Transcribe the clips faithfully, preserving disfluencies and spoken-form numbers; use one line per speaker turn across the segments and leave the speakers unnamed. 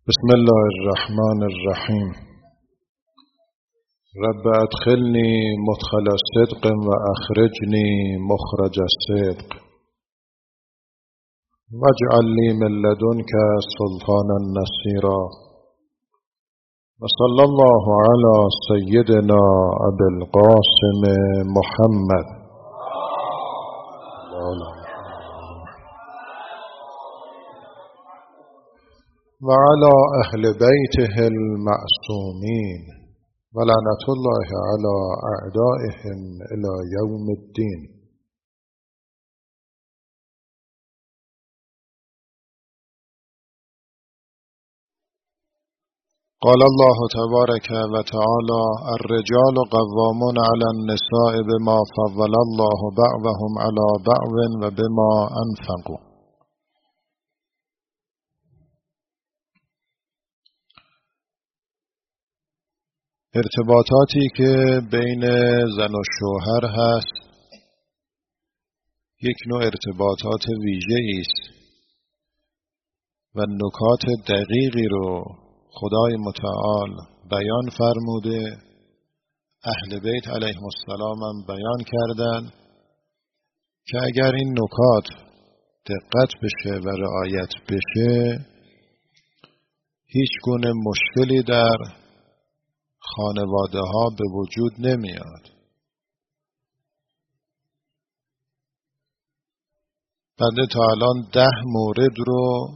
بسم الله الرحمن الرحیم. رب ادخلنی مدخل صدق و اخرجنی مخرج صدق واجعل لی من لدنک سلطانا نصیرا. و صلی الله علی سیدنا ابی القاسم محمد و علی اهل بیته المعصومین و لعنت الله علی اعدائهم الی یوم الدین. قال الله تبارک و تعالی: الرجال قوامون علی النساء بما فضل الله بعضهم علی بعض و بما انفقوا. ارتباطاتی که بین زن و شوهر هست یک نوع ارتباطات ویژه‌ای است و نکات دقیقی رو خدای متعال بیان فرموده، اهل بیت علیهم السلام هم بیان کردن که اگر این نکات دقت بشه و رعایت بشه هیچ گونه مشکلی در خانواده ها به وجود نمیاد. بنده تا الان ده مورد رو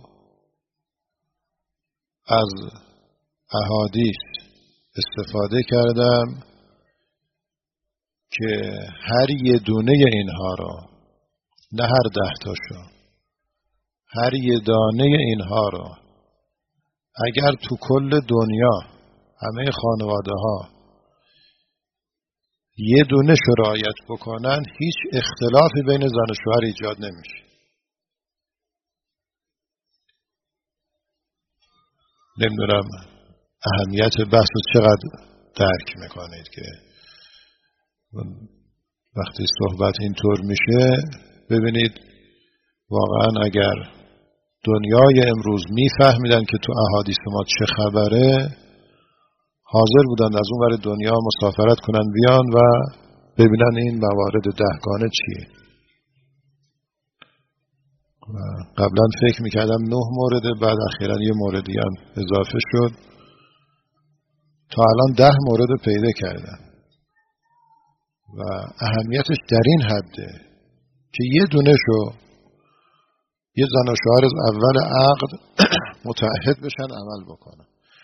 از احادیث استفاده کردم که هر یه دونه اینها رو، نه هر ده تاشو، هر یه دانه اینها رو اگر تو کل دنیا همه خانواده ها یه دونه شو رعایت بکنن هیچ اختلافی بین زن و شوهر ایجاد نمیشه. نمیدونم اهمیت بحث چقدر درک میکنید که وقتی صحبت اینطور میشه ببینید واقعا اگر دنیای امروز میفهمیدن که تو احادیث ما چه خبره حاضر بودن از اون ور دنیا مسافرت کنن بیان و ببینن این موارد دهگانه چیه. قبلا فکر میکردم نه مورده، بعد اخیراً یه موردی هم اضافه شد تا الان ده مورد پیدا کردم و اهمیتش در این حده که یه دونه شو یه زن و شوهر از اول عقد متعهد بشن عمل بکنن.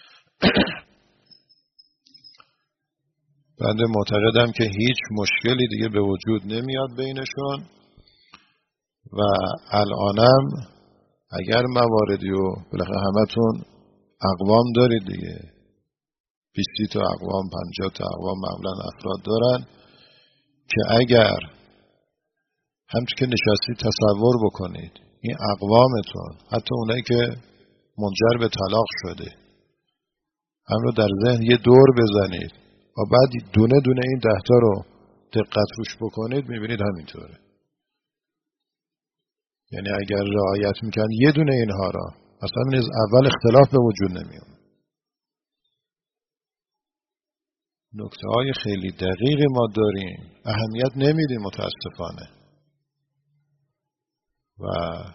بنده معتقدم که هیچ مشکلی دیگه به وجود نمیاد بینشون و الانم اگر مواردی و بالاخره همتون اقوام دارید دیگه، بیست تا اقوام، پنجاه تا اقوام معمولا افراد دارن که اگر همچون که نشستی تصور بکنید این اقوامتون حتی اونایی که منجر به طلاق شده هم رو در ذهن یه دور بزنید و بعد دونه دونه این دهتا رو دقت روش بکنید میبینید همینطوره. یعنی اگر رعایت میکنن یه دونه اینها را اصلا از اول اختلاف به وجود نمیاد. نکته های خیلی دقیقی ما داریم، اهمیت نمیدیم متاسفانه و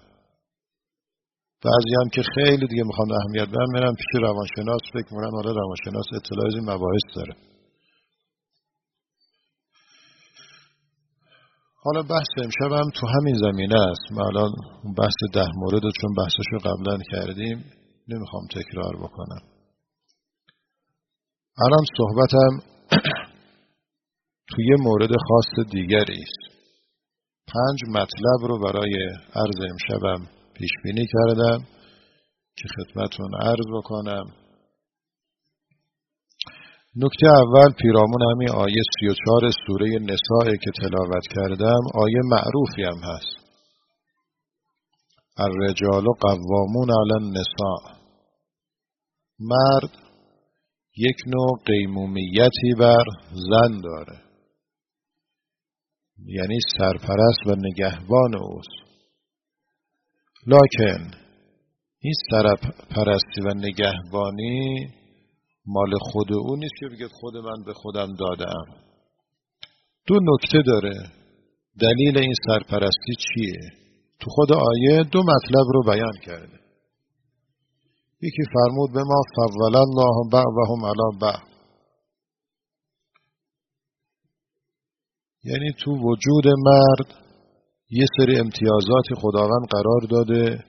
بعضی هم که خیلی دیگه میخوان اهمیت بدن میرن پیش روانشناس، فکر میکنن حالا روانشناس اطلاع از این مباحث داره. حالا بحث امشب هم تو همین زمینه است. من الان بحث ده مورد رو چون بحثشو قبلا کردیم نمیخوام تکرار بکنم. الان صحبتم توی مورد خاص دیگری است. پنج مطلب رو برای عرض امشبم پیش بینی کردم که خدمتون عرض بکنم. نکته اول پیرامون همین آیه سی و چهار سوره نساء که تلاوت کردم، آیه معروفی هم هست. الرجال قوامون علی النساء. مرد یک نوع قیمومیتی بر زن داره، یعنی سرپرست و نگهبان اوست. لکن این سرپرستی و نگهبانی مال خود او نیست که بگه خود من به خودم دادم. دو نکته داره. دلیل این سرپرستی چیه؟ تو خود آیه دو مطلب رو بیان کرده. یکی فرمود به ما فضل الله بعضهم علی بعض، یعنی تو وجود مرد یه سری امتیازات خداوند قرار داده،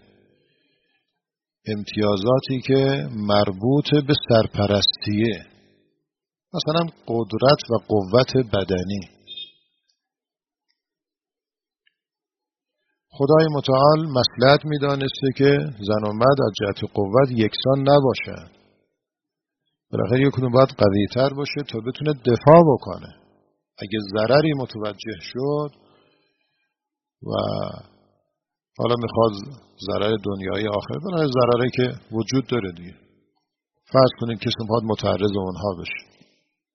امتیازاتی که مربوط به سرپرستیه، مثلا قدرت و قوت بدنی. خدای متعال مصلحت می‌دانسته که زن و مرد از جهت قوت یکسان نباشن. بالاخره یک کدوم باید قوی‌تر باشه تا بتونه دفاع بکنه اگه ضرری متوجه شد. و حالا میخواد ضرر دنیایی آخر، برای ضرری که وجود داره دیگه. فرض کنید کسی میخواد متعرض اونها بشه.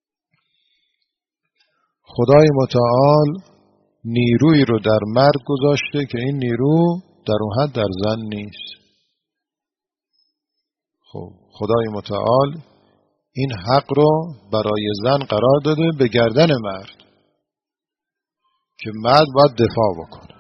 خدای متعال نیروی رو در مرد گذاشته که این نیرو در اون حد در زن نیست. خب خدای متعال این حق رو برای زن قرار داده به گردن مرد که مرد باید دفاع بکنه.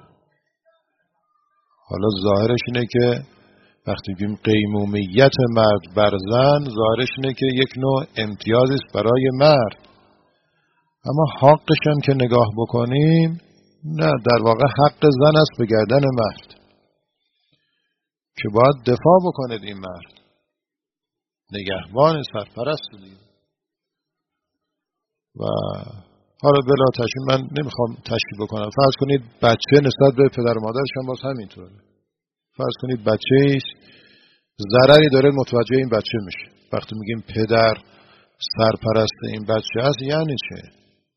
حالا ظاهرش اینه که وقتی بگیم قیمومیت مرد بر زن، ظاهرش اینه که یک نوع امتیازی است برای مرد، اما حقش هم که نگاه بکنیم نه، در واقع حق زن است به گردن مرد که باید دفاع بکنه این مرد، نگهبان سرپرست دید. و حالا بلا تشریح من نمیخوام تشریح بکنم. فرض کنید بچه نسبت به پدر و مادرش هم باز همینطوره. فرض کنید بچه ایست ضرری داره، متوجه این بچه میشه. وقتی میگیم پدر سرپرست این بچه است یعنی چه؟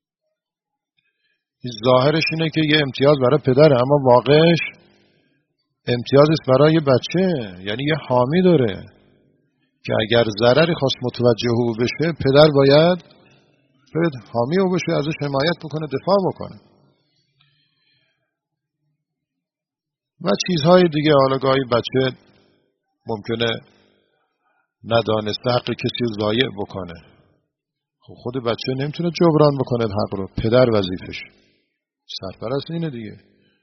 ظاهرش اینه که یه امتیاز برای پدره، اما واقعش امتیازی است برای بچه، یعنی یه حامی داره که اگر ضرری خواست متوجه او بشه پدر باید باید حامی او بشه، ازش حمایت بکنه، دفاع بکنه و چیزهای دیگه. حالا گاهی بچه ممکنه ندانسته حق کسی ضایع بکنه، خب خود بچه نمیتونه جبران بکنه حق رو، پدر وظیفش، سرپرست اینه دیگه.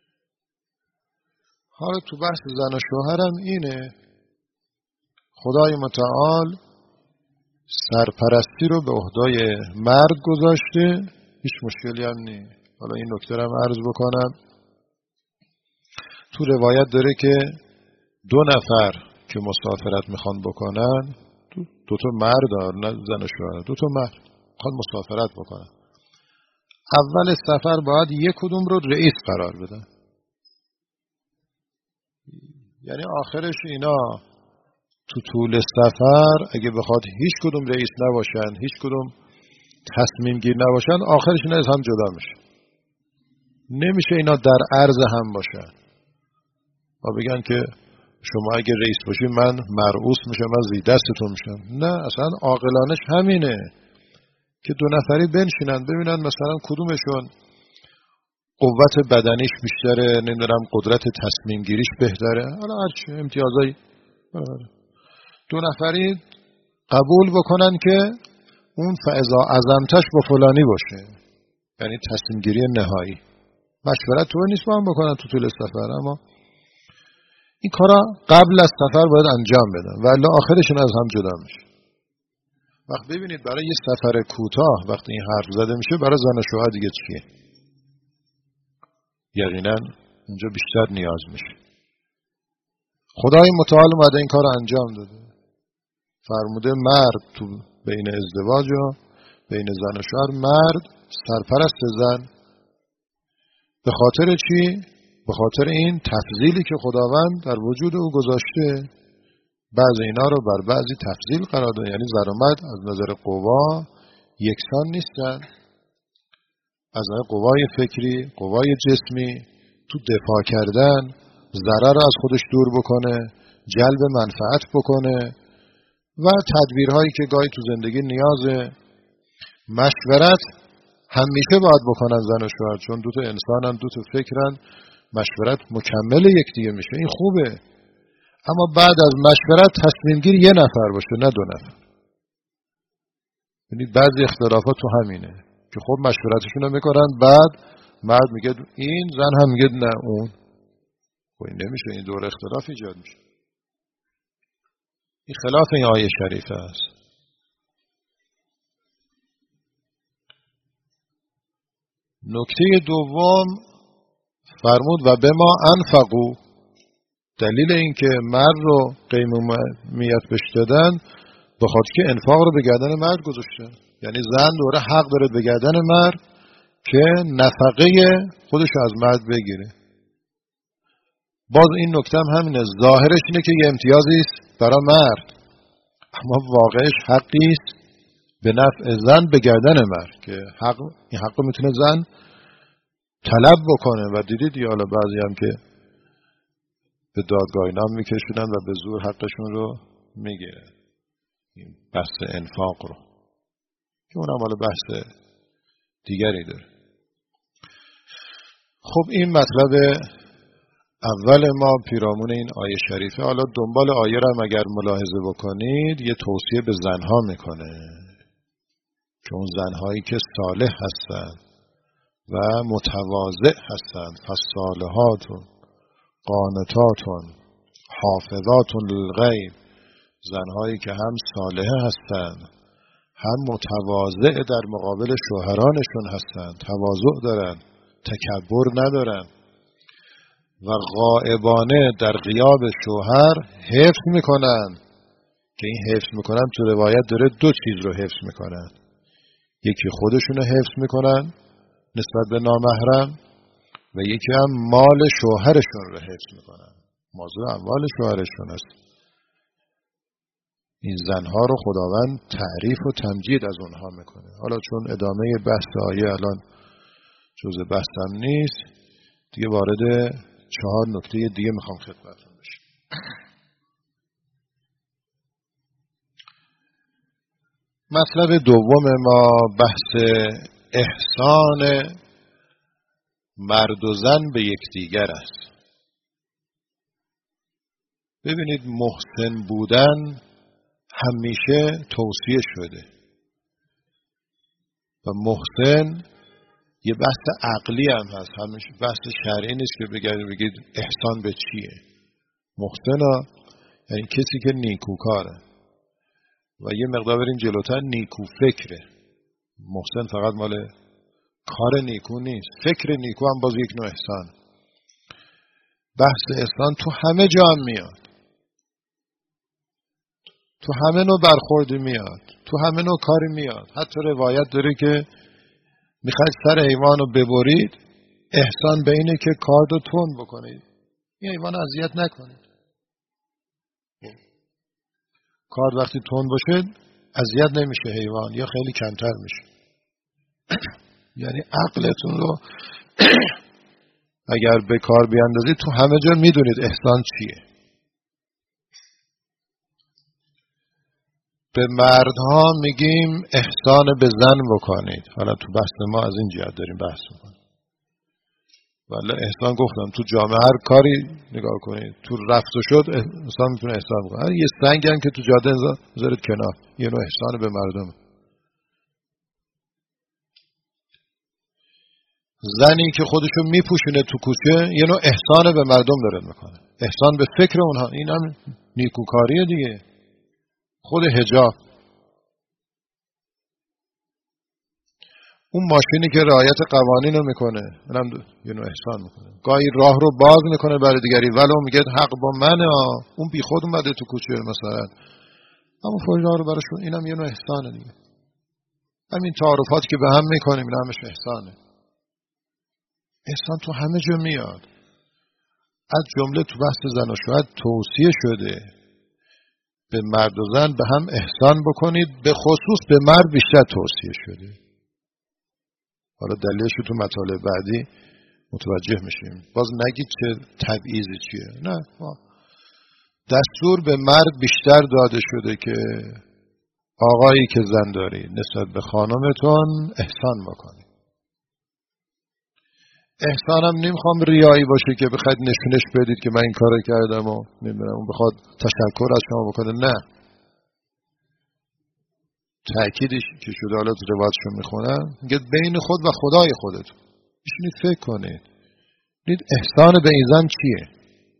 حالا تو بحث زن و شوهرم اینه، خدای متعال سرپرستی رو به عهده مرد گذاشته، هیچ مشکلی هم نیست. حالا این نکته رو عرض بکنم. تو روایت داره که دو نفر که مسافرت میخوان بکنن، دو تا مرد، نه زن و شوهر، دو تا مرد میخوان مسافرت بکنن، اول سفر باید یک کدوم رو رئیس قرار بدن. یعنی آخرش اینا تو طول سفر اگه بخواد هیچ کدوم رئیس نباشن، هیچ کدوم تصمیم گیر نباشن، آخرش اینا از هم جدا میشه. نمیشه اینا در عرض هم باشن و بگن که شما اگه رئیس باشی من مرعوس میشم، من زی دستتون میشم. نه، اصلا عاقلانش همینه که دو نفری بنشینن ببینن مثلا کدومشون قوت بدنیش بیشتره، نمیدونم قدرت تصمیم گیریش بهتره، حالا هرچی امتیازایی، دو نفری قبول بکنن که اون فاذا عزمتش با فلانی باشه، یعنی تصمیم گیری نهایی. مشورت تو نیست با هم بکنن تو طول سفر، اما این کارا قبل از سفر باید انجام بدن و الا آخرشون از هم جدا میشه. وقت ببینید برای یه سفر کوتاه وقتی این حرف زده میشه، برای زن و شوهر دیگه چیه؟ یقینا اونجا بیشتر نیاز میشه. خدای متعال اومده این کار انجام داده، فرموده مرد تو بین ازدواج و بین زن و شوهر مرد سرپرست زن. به خاطر چی؟ به خاطر این تفضیلی که خداوند در وجود او گذاشته. بعض اینا رو بر بعضی تفضیل قرار داده، یعنی زن و مرد از نظر قوا یکسان نیستن. از نظر قوای فکری، قوای جسمی، تو دفاع کردن، ضرر رو از خودش دور بکنه، جلب منفعت بکنه و تدبیرهایی که گاهی تو زندگی نیازه. مشورت همیشه باید بکنن زن و شوهر، چون دو تا انسانن، دو تا فکرن، مشورت مکمل یکدیگه میشه. این خوبه. اما بعد از مشورت تصمیم گیر یه نفر باشه نه دو نفر. یعنی بعضی اختلافات تو همینه که خب مشورتشون رو میکنن، بعد مرد میگه این، زن هم میگه نه اون. خب این نمیشه، این دور اختلاف ایجاد میشه. این خلاف این آیه شریفه است. نکته دوم فرمود و به ما انفقو، دلیل این که مرد رو قیمومیت بهش دادن به خاطر که انفاق رو به گردن مرد گذاشته. یعنی زن دوره حق داره به گردن مرد که نفقه خودش از مرد بگیره. باز این نکته هم همینه، ظاهرش اینه که یه امتیازی است برای مرد، اما واقعش حقی است به نفع زن به گردن مرد که حق، این حق رو میتونه زن طلب بکنه. و دیدید یا حالا بعضی هم که به دادگاه اینا میکشونن و به زور حقشون رو میگیره. این بحث انفاق رو که اونم حالا بحث دیگری داره. خب این مطلب اول ما پیرامون این آیه شریفه. حالا دنبال آیه رو هم اگر ملاحظه بکنید یه توصیه به زنها میکنه که اون زنهایی که صالح هستن و متواضع هستن، فالصالحات قانتات حافظات للغیب، زنهایی که هم صالحه هستن هم متواضع در مقابل شوهرانشون هستن، تواضع دارن، تکبر ندارن و غائبانه در غیاب شوهر حفظ میکنن. که این حفظ میکنن تو روایت داره دو چیز رو حفظ میکنن، یکی خودشون رو حفظ میکنن نسبت به نامحرم و یکی هم مال شوهرشون رو حفظ میکنن، موضوع اموال شوهرشون است. این زنها رو خداوند تعریف و تمجید از اونها میکنه. حالا چون ادامه بحث آیه الان جزء بحثم نیست دیگه، وارد چهار نکته دیگه میخوام خدمتتون بشم. مطلب دوم ما بحث احسان مرد و زن به یکدیگر است. ببینید محسن بودن همیشه توصیه شده و محسن یه بحث عقلی هم هست، همیشه بحث شرعی نیست که بگید بگید احسان به چیه. محسن ها یعنی کسی که نیکوکاره و یه مقدار بریم جلوتر نیکو فکره. محسن فقط مال کار نیکو نیست، فکر نیکو هم باز یک نوع احسان. بحث احسان تو همه جا هم میاد، تو همه نوع برخوردی میاد، تو همه نوع کاری میاد. حتی روایت داره که میخواید سر حیوان رو ببرید، احسان به اینه که کار رو تند بکنید، این حیوان رو اذیت نکنید. کار وقتی تند باشه اذیت نمیشه حیوان یا خیلی کمتر میشه. یعنی عقلتون رو اگر به کار بیاندازید تو همه جا میدونید احسان چیه. به مردها میگیم احسان به زن بکنید. حالا تو بحث ما از این جهت داریم بحث میکنیم. ولی احسان گفتم تو جامعه هر کاری نگاه کنید، تو رفت و شد انسان میتونه احسان بکنه. یه سنگ هم که تو جاده بذارید کنار، یه نوع احسان به مردم. زنی که خودشو میپوشونه تو کوچه یه نوع احسان به مردم داره میکنه، احسان به فکر اونها. این هم نیکوکاریه دیگه. خود حجاب، اون ماشینی که رعایت قوانین رو میکنه اونم یه نوع احسان میکنه. گاهی راه رو باز میکنه برای دیگری ولو میگه حق با منه، اون بی خود اومده تو کوچه مثلا، اما فوری راه رو براشون، اینم یه نوع احسانه دیگه. همین تعارفات که به هم میکنیم این همش احسانه. احسان تو همه جا میاد. از جمله تو بحث زن و شوهر توصیه شده به مرد و زن به هم احسان بکنید، به خصوص به مرد بیشتر توصیه شده. حالا دلیلش تو مطالب بعدی متوجه میشیم. باز نگید چه تبعیضی چیه، نه، دستور به مرد بیشتر داده شده که آقایی که زن داری نسبت به خانمتون احسان بکنید. احسانم نمیخوام ریایی باشه که بخواید نشونش بدید که من این کارو کردم و نمیدونم اون بخواد تشکر از شما بکنه. نه، تأکیدش که شده، حالا تو روایتشو میخونم، میگه بین خود و خدای خودتون بشینید فکر کنید، دید احسان به این زن چیه؟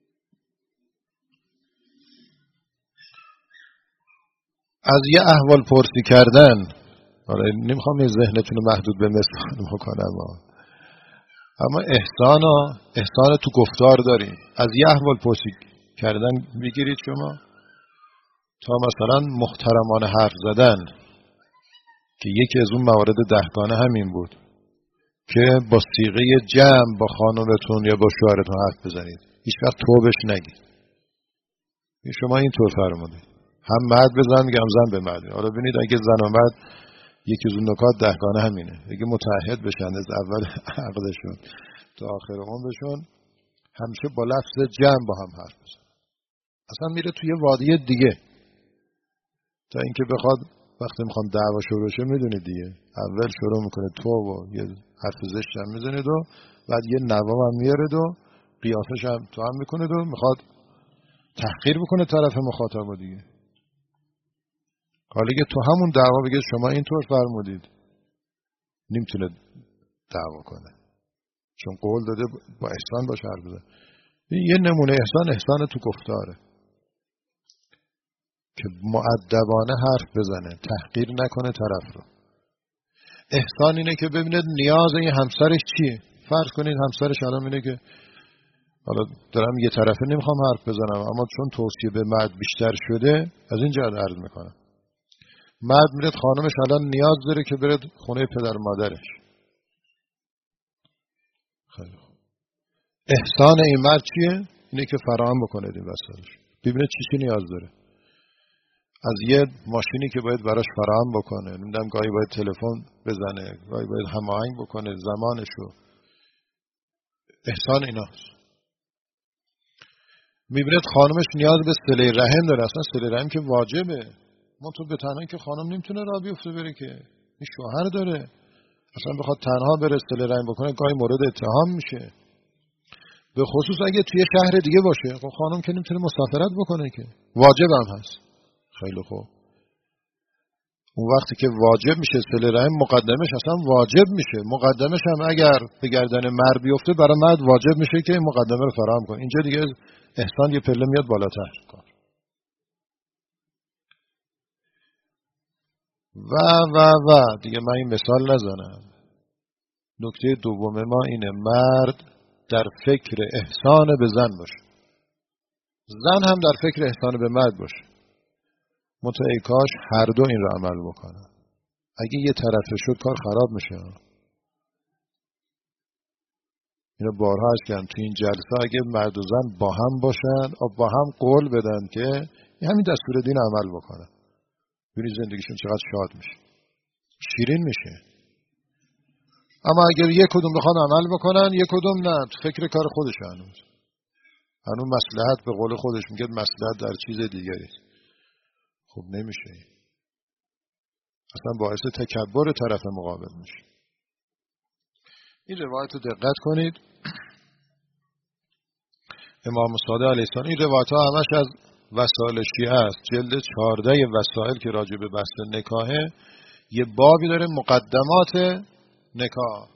از یه احوال پرسی کردن، آره نمیخوام یه ذهنتون رو محدود به مثال بکنم، اما احسان احسان تو گفتار داریم. از یه احوال پرسی کردن میگیرید شما تا مثلا محترمانه حرف زدن که یکی از اون موارد دهگانه همین بود که با صیغه جمع با خانومتون یا با شوهرتون حرف بزنید، هیچ وقت تو بهش نگید. شما اینطور فرمودید، هم مرد بزن میگم زن به مرد. حالا ببینید اگه زن و مرد یکی از اون نکات دهگانه همینه، اگه متعهد بشن از اول عقدشون تا آخر عمرشون همیشه با لفظ جمع با هم حرف بزن. اصلا میره توی وادی دیگه تا اینکه بخواد وقتی میخوام دعوا شروع بشه، میدونید دیگه اول شروع میکنه تو و یه حرف زشت هم میزنید و بعد یه نوام هم میارد و قیافش هم تو هم میکنید و میخواد تحقیر بکنه طرف مخاطب دیگه. حالا که تو همون دعوا بگه شما اینطور فرمودید، نمیتونه دعوا کنه چون قول داده با احسان باشه حرف بزنه. یه نمونه احسان، احسان تو گفتاره که مؤدبانه حرف بزنه، تحقیر نکنه طرف رو. احسان اینه که ببینید نیاز این همسرش چیه. فرض کنید همسرش الان اینه که حالا دارم یه طرفه نمیخوام حرف بزنم، اما چون توصیه به مرد بیشتر شده از این جهت عرض میکنم. مرد میره خانمش الان نیاز داره که بره خونه پدر مادرش. خیلی خوب، احسان این مرد چیه؟ اینه که فراهم بکنه این وسایلش، ببینه چی چی نیاز داره. از یه ماشینی که باید براش فراهم بکنه، نمیدونم گاهی باید تلفن بزنه، گاهی باید هماهنگ بکنه زمانشو. احسان ایناست. میبینید خانمش نیاز به صله رحم داره، اصلا صله رحم که واجبه، ما تو به تنهایی که خانم نمیتونه راه بیفته بره که این شوهر داره، اصلا بخواد تنها بره صله رحم بکنه گاهی مورد اتهام میشه، به خصوص اگه توی شهر دیگه باشه. خب خانم که نمیتونه مسافرت بکنه که، واجب هم هست. خیلی خوب، اون وقتی که واجب میشه صله رحم، مقدمش اصلا واجب میشه. مقدمش هم اگر به گردن مرد بیفته برای مرد واجب میشه که مقدمه رو فراهم کنه. اینجا دیگه احسان یه پله میاد بالاتر کار. و و و دیگه من این مثال نزنم. نکته دوم ما اینه، مرد در فکر احسان به زن باشه، زن هم در فکر احسان به مرد باشه. متأ کاش هر دو این رو عمل بکنن. اگه یه طرفه شد کار خراب میشه. اینو بارها هست که تو این جلسه اگه مرد و زن با هم باشن و با هم قول بدن که همین دستور دین عمل بکنن، ببینید زندگیشون چقدر شاد میشه، شیرین میشه. اما اگر یک کدوم بخوان عمل بکنن، یک کدوم نه، فکر کار خودش هنوز هنوز مصلحت به قول خودش میگه مصلحت در چیز دیگری. خب نمیشه، اصلا باعث تکبر طرف مقابل میشه. این روایت رو دقت کنید. امام صادق علیه السلام، این روایت ها همش از وسائل شیعه است. جلد چهارده وسائل که راجع به بحث نکاحه یه بابی داره، مقدمات نکاح،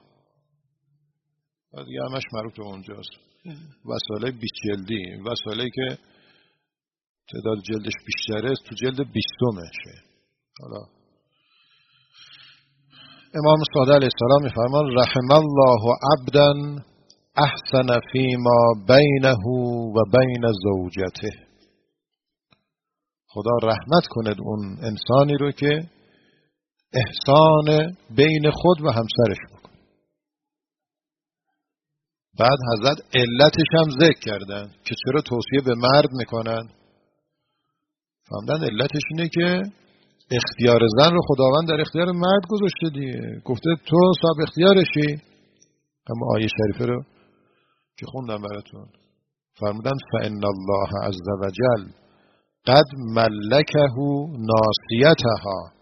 دیگه همش مربوط به اونجاست. وسائل بیست جلدی، وسائلی که تعداد جلدش بیشتره تو جلد بیستمشه. حالا امام صادق علیه السلام میفرمان رحم الله عبدا احسن فیما بینه و بین زوجته. خدا رحمت کند اون انسانی رو که احسان بین خود و همسرش بکنه. بعد حضرت علتش هم ذکر کردن که چرا توصیه به مرد میکنن. فهمدن علتش اینه که اختیار زن رو خداوند در اختیار مرد گذاشته دیگه، گفته تو صاحب اختیارشی. اما آیه شریفه رو که خوندم براتون فرمودن فإن الله عز وجل قد ملکه ناصیتها.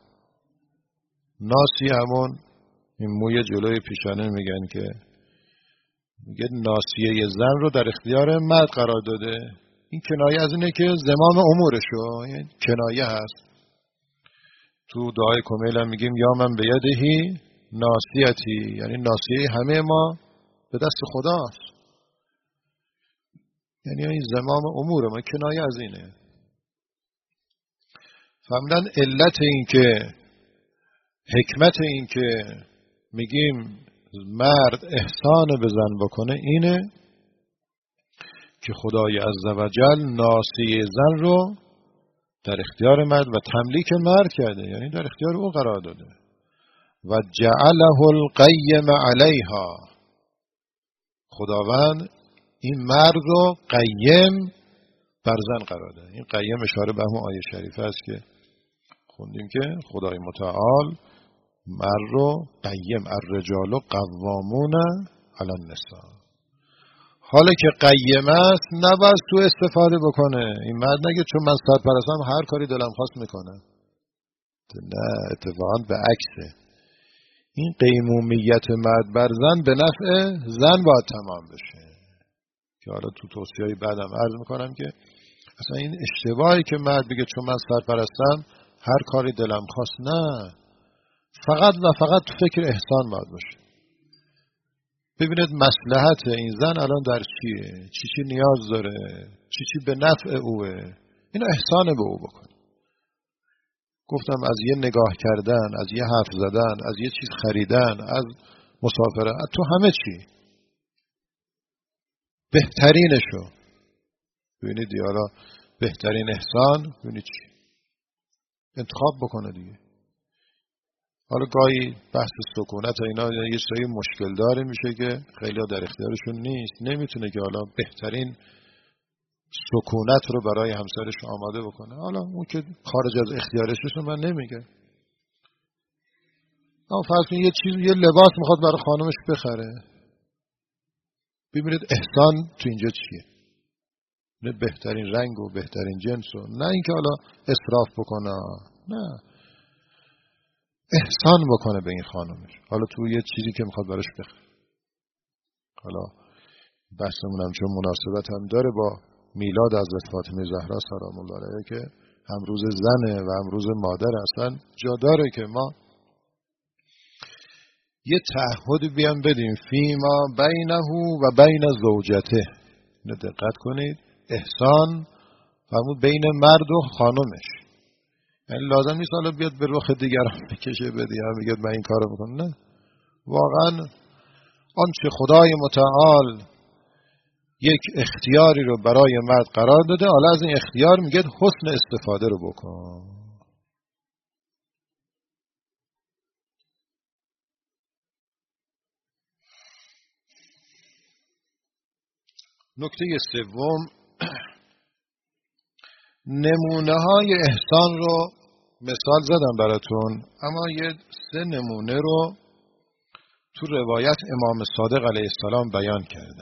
ناسی همون این موی جلوی پیشانه میگن که میگه ناصیه زن رو در اختیار مرد قرار داده. این کنایه از اینه که زمام امورشو، یعنی کنایه هست. تو دعای کمیل هم میگیم یا من به یدهی ناصیتی، یعنی ناصیه همه ما به دست خداست، یعنی این زمام امور ما، کنایه از اینه. فهمیدن علت این که حکمت این که میگیم مرد احسان به زن بکنه اینه که خدای عزوجل ناصیه زن رو در اختیار مرد و تملیک مرد کرده، یعنی در اختیار او قرار داده. و جعله القیم علیها، خداوند این مرد رو قیم بر زن قرار داده. این قیم اشاره به همون آیه شریفه است که خوندیم که خدای متعال مرد رو قیم، الرجال قوامون علی النساء. حالا که قیم است نباید تو استفاده بکنه. این مرد نگه چون من سرپرستم هر کاری دلم خواست میکنه. نه، اتفاقا به عکسه. این قیمومیت مرد بر زن به نفع زن باید تمام بشه، که حالا تو توصیه‌های بعدم عرض میکنم که اصلا این اشتباهی که مرد بگه چون من سرپرستم هر کاری دلم خواست. نه، فقط و فقط تو فکر احسان باید باشه. ببینید مصلحت این زن الان در چیه، چی چی نیاز داره، چی چی به نفع اوه، اینو احسان به او بکن. گفتم از یه نگاه کردن، از یه حرف زدن، از یه چیز خریدن، از مسافرت، تو همه چی بهترینشو ببینید. حالا بهترین احسان ببینید چی انتخاب بکنه دیگه. حالا گاهی بحث سکونت و اینا یه سری مشکل داره میشه که خیلی در اختیارشون نیست، نمیتونه که حالا بهترین سکونت رو برای همسرش آماده بکنه. حالا اون که خارج از اختیارش رو من نمیگم. اما فرض کنید یه چیز، یه لباس میخواد برای خانمش بخره، ببینید احسان تو اینجا چیه. نه بهترین رنگ و بهترین جنس و نه اینکه حالا اسراف بکنه، نه، احسان بکنه به این خانمش. حالا تو یه چیزی که میخواد براش بخره. حالا بحثمون هم چون مناسبت هم داره با میلاد حضرت فاطمه زهرا سلام الله علیها که هم روز زنه و هم روز مادر، اصلا جا داره که ما یه تعهد بیان بدیم فیما بینه و بین زوجته. اینو دقت کنید، احسان همون بین مرد و خانمش. یعنی لازم نیست حالا بیاد به رخ دیگران بکشه بدی هم بگید من این کارو میکنم. نه، واقعا آنچه خدای متعال یک اختیاری رو برای مرد قرار داده، حالا از این اختیار میگه حسن استفاده رو بکن. نکته سوم، نمونه های احسان رو مثال زدم براتون، اما یه سه نمونه رو تو روایت امام صادق علیه السلام بیان کردن.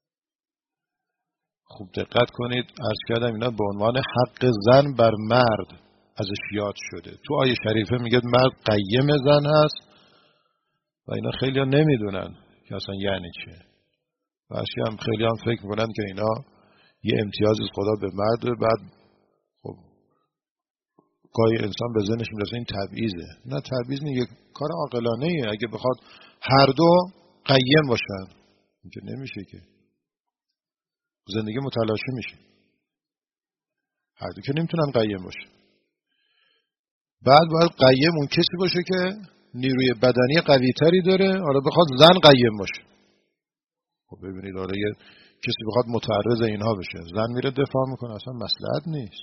خوب دقت کنید، عرض کردم اینا به عنوان حق زن بر مرد ازش یاد شده. تو آیه شریفه میگه مرد قیم زن هست و اینا خیلی ها نمیدونن که اصلا یعنی چه. و اشی هم خیلی هم فکر میکنن که اینا یه امتیازی از خدا به مرد. بعد خب گاهی انسان به ذهنش میرسه این تبعیضه. نه، تبعیض نیست، یک کار عاقلانه ایه. اگه بخواد هر دو قیم باشن اینجا نمیشه که، زندگی متلاشی میشه. هر دو که نمیتونن قیم باشه. بعد باید قیم اون کسی باشه که نیروی بدنی قوی تری داره، حالا بخواد زن قیم باشه. خب ببینید حالا یه کسی بخواد متعرض اینها بشه، زن میره دفاع میکنه، اصلا مصلحت نیست.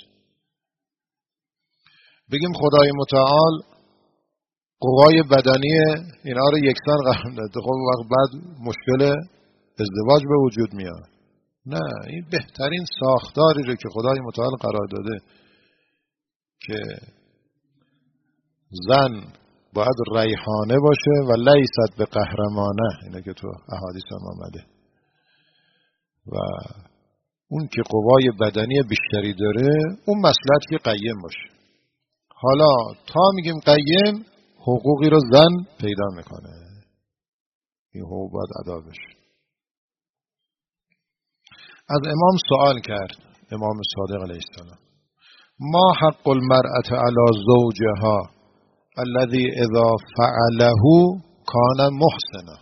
بگیم خدای متعال قوای بدنی اینا رو یکسان قرار داده، خب وقت بعد مشکل ازدواج به وجود میاد. نه، این بهترین ساختاری رو که خدای متعال قرار داده که زن باید ریحانه باشه و لیست به قهرمانه، اینا که تو احادیث هم آمده، و اون که قوای بدنی بیشتری داره اون مصلحت که قیم باشه. حالا تا میگیم قیم، حقوقی رو زن پیدا میکنه، این حقوق باید ادا بشه. از امام سوال کرد امام صادق علیه السلام ما حق المرأة علی زوجها الذي اذا فعله کان محسنا.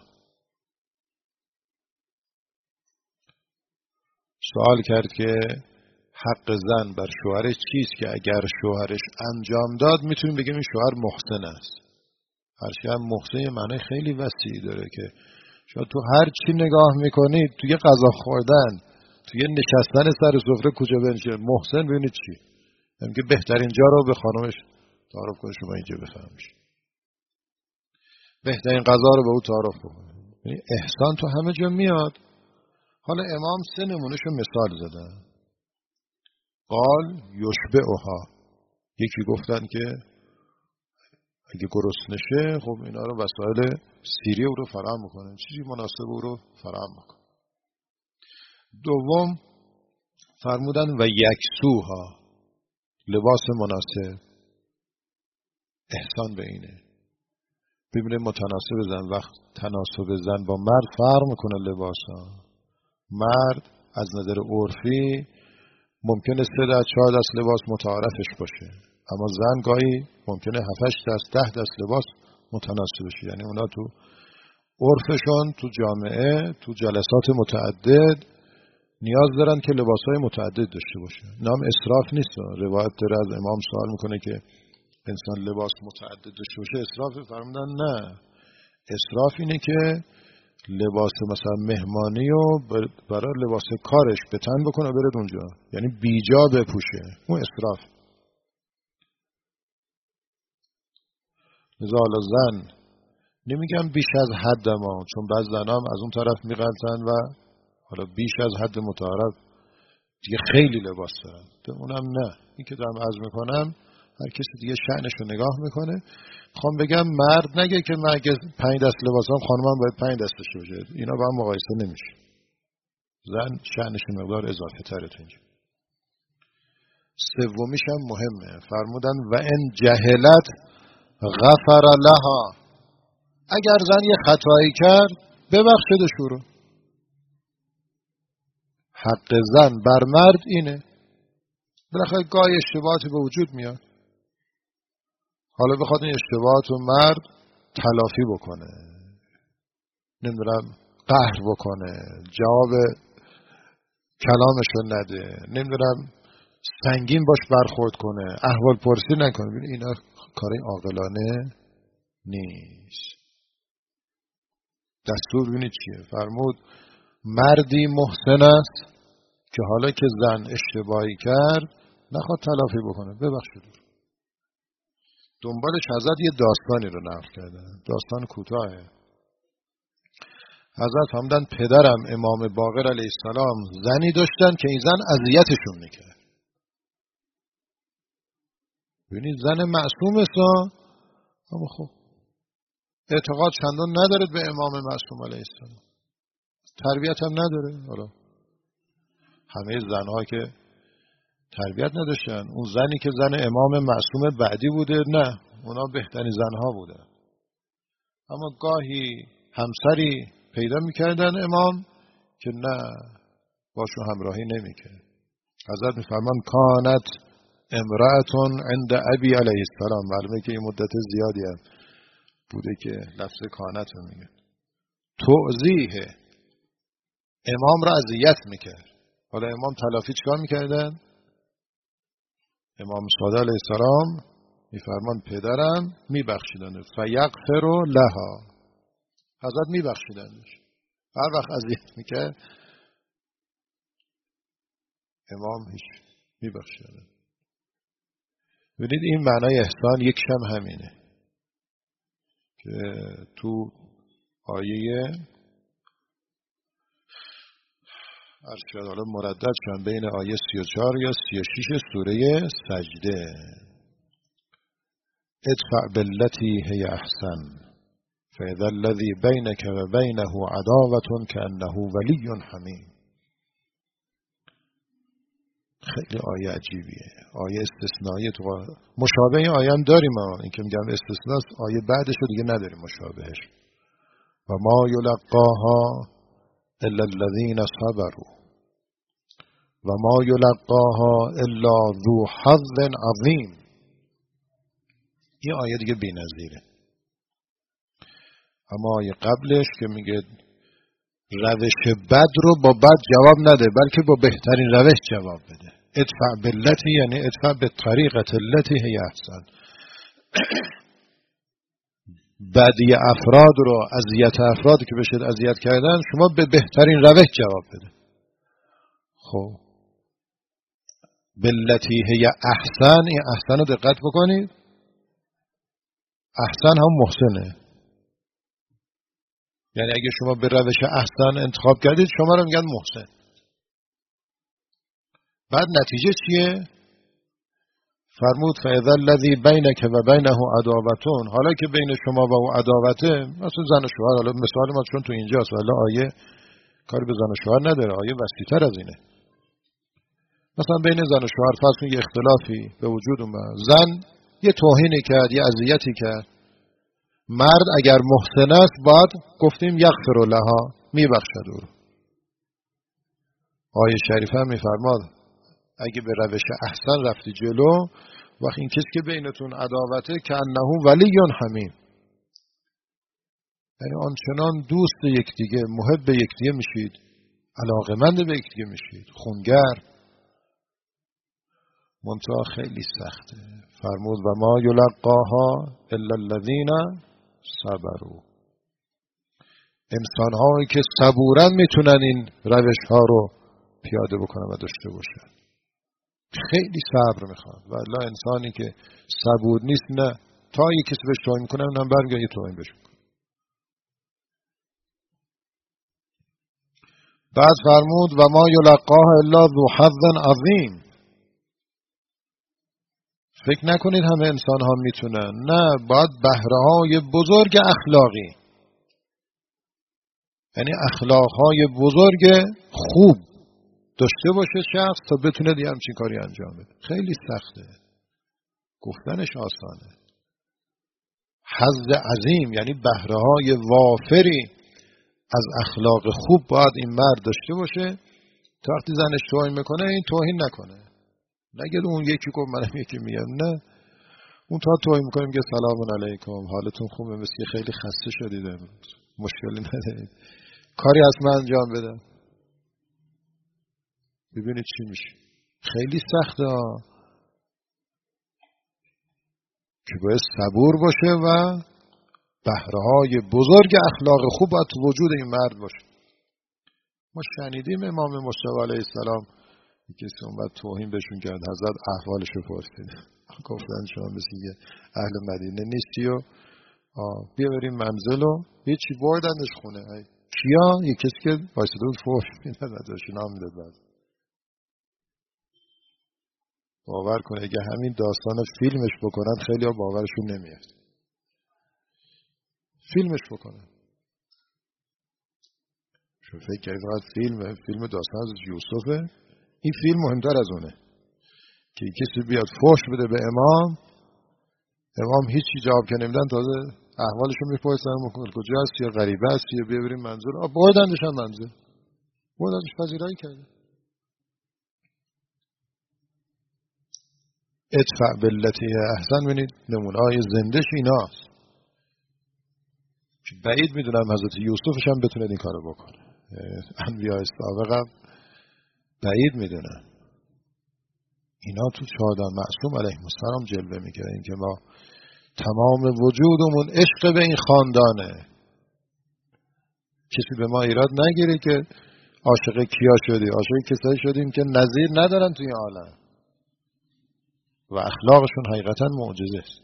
سوال کرد که حق زن بر شوهرش چیست که اگر شوهرش انجام داد میتونیم بگیم این شوهر محسن است. هرچی هم محسن معنی خیلی وسیعی داره که شما تو هر چی نگاه میکنید، توی غذا خوردن، توی نشستن سر سفره کجا بنشینید محسن ببینید چی؟ یعنی که بهترین جا رو به خانمش تعارف کنه، شما اینجا بفهمیش. بهترین غذا رو به او تعارف کنه. یعنی احسان تو همه جا میاد. حالا امام سه نمونهشو مثال زدن. قال یشبعها، یکی گفتن که اگه گرسنشه خب اینا رو وسایل سیری او رو فراهم میکنه، چیزی مناسب او رو فراهم میکنه. دوم فرمودن و یکسوها، لباس مناسب. احسان به اینه. ببینید متناسب زن، وقت تناسب زن با مرد فرق میکنه لباس ها. مرد از نظر عرفی ممکنه سه دست چهار دست لباس متعارفش باشه، اما زن گاهی ممکنه هفت هشت دست ده دست لباس متناسب بشه. یعنی اونا تو عرفشون تو جامعه تو جلسات متعدد نیاز دارن که لباسهای متعدد داشته باشه. نام اسراف نیست. روایت داره از امام سوال میکنه که انسان لباس متعدد داشته باشه اسراف؟ فرمودن نه، اسراف اینه که لباس مثلا مهمانی رو برای لباس کارش به تن بکنه برد اونجا، یعنی بیجا بپوشه، اون اسراف. لذا حالا زن نمیگم بیش از حد ما، چون بعض زنها هم از اون طرف میغلطن و حالا بیش از حد متعارف دیگه خیلی لباس دارن. اونم نه، این که دارم عرض میکنم هر کسی دیگه شأنش رو نگاه میکنه. میخوام بگم مرد نگه که من اگه پنج دست لباس هم خانمم باید پنج دست داشته باشه، اینا با هم مقایسه نمیشه. زن شأنش مقدار اضافه تره تو اینجا. سومیش هم مهمه، فرمودن و ان جهلت غفر لها، اگر زن یه خطایی کرد ببخشدش او رو. حق زن بر مرد اینه. بالاخره گاهی اشتباهاتی به وجود میاد، حالا بخواد این اشتباهات رو مرد تلافی بکنه، نمیدونم قهر بکنه، جواب کلامش رو نده، نمیدونم سنگین باش برخورد کنه، احوال پرسی نکنه، ببین اینا کار عاقلانه نیست. دستور ببینید چیه؟ فرمود مردی محسن است که حالا که زن اشتباهی کرد نخواد تلافی بکنه، ببخشید. دنبالش حضرت یه داستانی رو نقل کردن، داستان کوتاهه. حضرت فرمودن پدرم امام باقر علیه السلام زنی داشتن که این زن اذیتشون میکرد. ببینید زن معصوم است، اما خب اعتقاد چندان نداره به امام معصوم علیه السلام، تربیت هم نداره. حالا همه زنها که تربیت نداشتن، اون زنی که زن امام معصوم بعدی بوده نه، اونا بهترین زنها بودن. اما گاهی همسری پیدا میکردن امام که نه، باشو همراهی نمیکرد. حضرت میفرمان کانت امرأتون عند ابی علیه السلام، معلومه که این مدت زیادی هم بوده که لفظ کانت رو میگه. توضیح امام را اذیت میکرد. حالا امام تلافی چکار میکردن؟ امام صادق علیه السلام میفرمان پدرم میبخشیدن، فیغفر لها، حضرت میبخشیدنش. هر وقت اذیت میکرد امام هیچ میبخشیدن. ببینید این معنای احسان یک شم همینه که تو آیه ارشاد حالا مردد شدن بین آیه سی و چهار یا سی و شش سوره سجده. ادفع باللتی هی احسن فاذا الذی بینک و بینه عداوة کأنه ولی حمیم. خیلی آیه عجیبیه، آیه استثنایی. تو مشابه آیه هم داریم، اما این که میگم استثناست، آیه بعدش رو دیگه نداریم مشابهش. و ما یلقاها الا الذین صبروا. و ما یلقاها الا ذو حظ عظیم. این آیه دیگه بی‌نظیره. اما آیه قبلش که میگه روش بد رو با بد جواب نده، بلکه با بهترین روش جواب بده. ادفع باللتی یعنی ادفع بالطریقة التي هی احسن. بدی افراد رو، اذیت افرادی که بشه اذیت کردن، شما به بهترین روش جواب بده. خب باللتی هی احسن، این احسن رو دقت بکنید، احسن هم محسنه. یعنی اگه شما به روش احسن انتخاب کردید، شما رو میگن محسن. بعد نتیجه چیه؟ فرمود فاذا الذی بینک و بینه عداوة، حالا که بین شما و او عداوته، مثلا زن و شوهر، حالا مثال ما چون تو اینجاست، ولی آیه کاری به زن و شوهر نداره، آیه وسیع‌تر از اینه. مثلا بین زن و شوهر فرض کنید یه اختلافی به وجود اومد، زن یه توهینی کرد، یه اذیتی کرد، مرد اگر محسن است باید گفتیم یغفر لها، میبخشد او. آیه شریفه هم میفرماد اگه به روش احسن رفتی جلو، وقت این کسی که بینتون عداوته که انه ولی حمیم، یعنی آنچنان دوست یکدیگه، محب یکدیگه میشید، علاقمند به یکدیگه میشید، خونگر. منتها خیلی سخته. فرمود و ما یلقاها الا الذین صبروا، انسان هایی که صبورن میتونن این روش ها رو پیاده بکنن و داشته باشن. خیلی صبر میخواد. و الا انسانی که صبور نیست، نه تا یک کسی بهش توهین میکنه اونم برمیگه یه توهین بهش میکنه. بعد فرمود و ما یلقاها الا ذو حظ عظیم، فکر نکنید همه انسان ها میتونن، نه، باید بهره های بزرگ اخلاقی، یعنی اخلاق های بزرگ خوب داشته باشه شخص تا بتونه دیگه همچین کاری انجام بده. خیلی سخته، گفتنش آسانه. حظ عظیم یعنی بهره های وافری از اخلاق خوب باید این مرد داشته باشه تا وقتی زنش توهین میکنه این توهین نکنه، نگه اون یکی گفت منم یکی میگم، نه، اون تا توهین میکنه میگه سلام علیکم، حالتون خوبه، مثل خیلی خسته شدید امروز، مشکلی ندارید، کاری از من انجام بدم. ببینید چی میشه. خیلی سخته ها که باید صبور باشه و بهره‌های بزرگ اخلاق خوب باید تو وجود این مرد باشه. ما شنیدیم امام مصطفی علیه السلام کسی اومد توهین بهشون کرد، حضرت احوالشو پرسید، گفتن شما مثل یه اهل مدینه نیستی و بیا بریم منزل و یه چی بردندش خونه. کیا؟ یه کسی که بایسته بود فوش میداد ازش نام میداد. بعد باور کنه اگه همین داستان فیلمش بکنن خیلی ها باورشون نمیاد. فیلمش بکنن. شو فکر کردید فقط فیلم فیلم داستان از یوسفه؟ این فیلم مهمتر از اونه که کسی بیاد فوش بده به امام، امام هیچی جواب که نمیدن، تازه احوالشو میپرسن کجا هست یا غریبه هست یا بیا بریم منزل. آ بردندش هم منزل، بردندش پذیرایی کرده. ادفع باللتی احسن. ببینید نمونه‌های زندهش ایناست که بعید میدونم حضرت یوسفش هم بتونه این کارو بکنه. انبیاء سابقا بعید میدونم. اینا تو چهارده معصوم علیهم السلام جلوه میکنه، این که ما تمام وجودمون عشق به این خاندانه، کسی به ما ایراد نگیره که عاشق کیا شدی، عاشق کسایی شدیم که نظیر ندارن توی عالم و اخلاقشون حقیقتا معجزه است.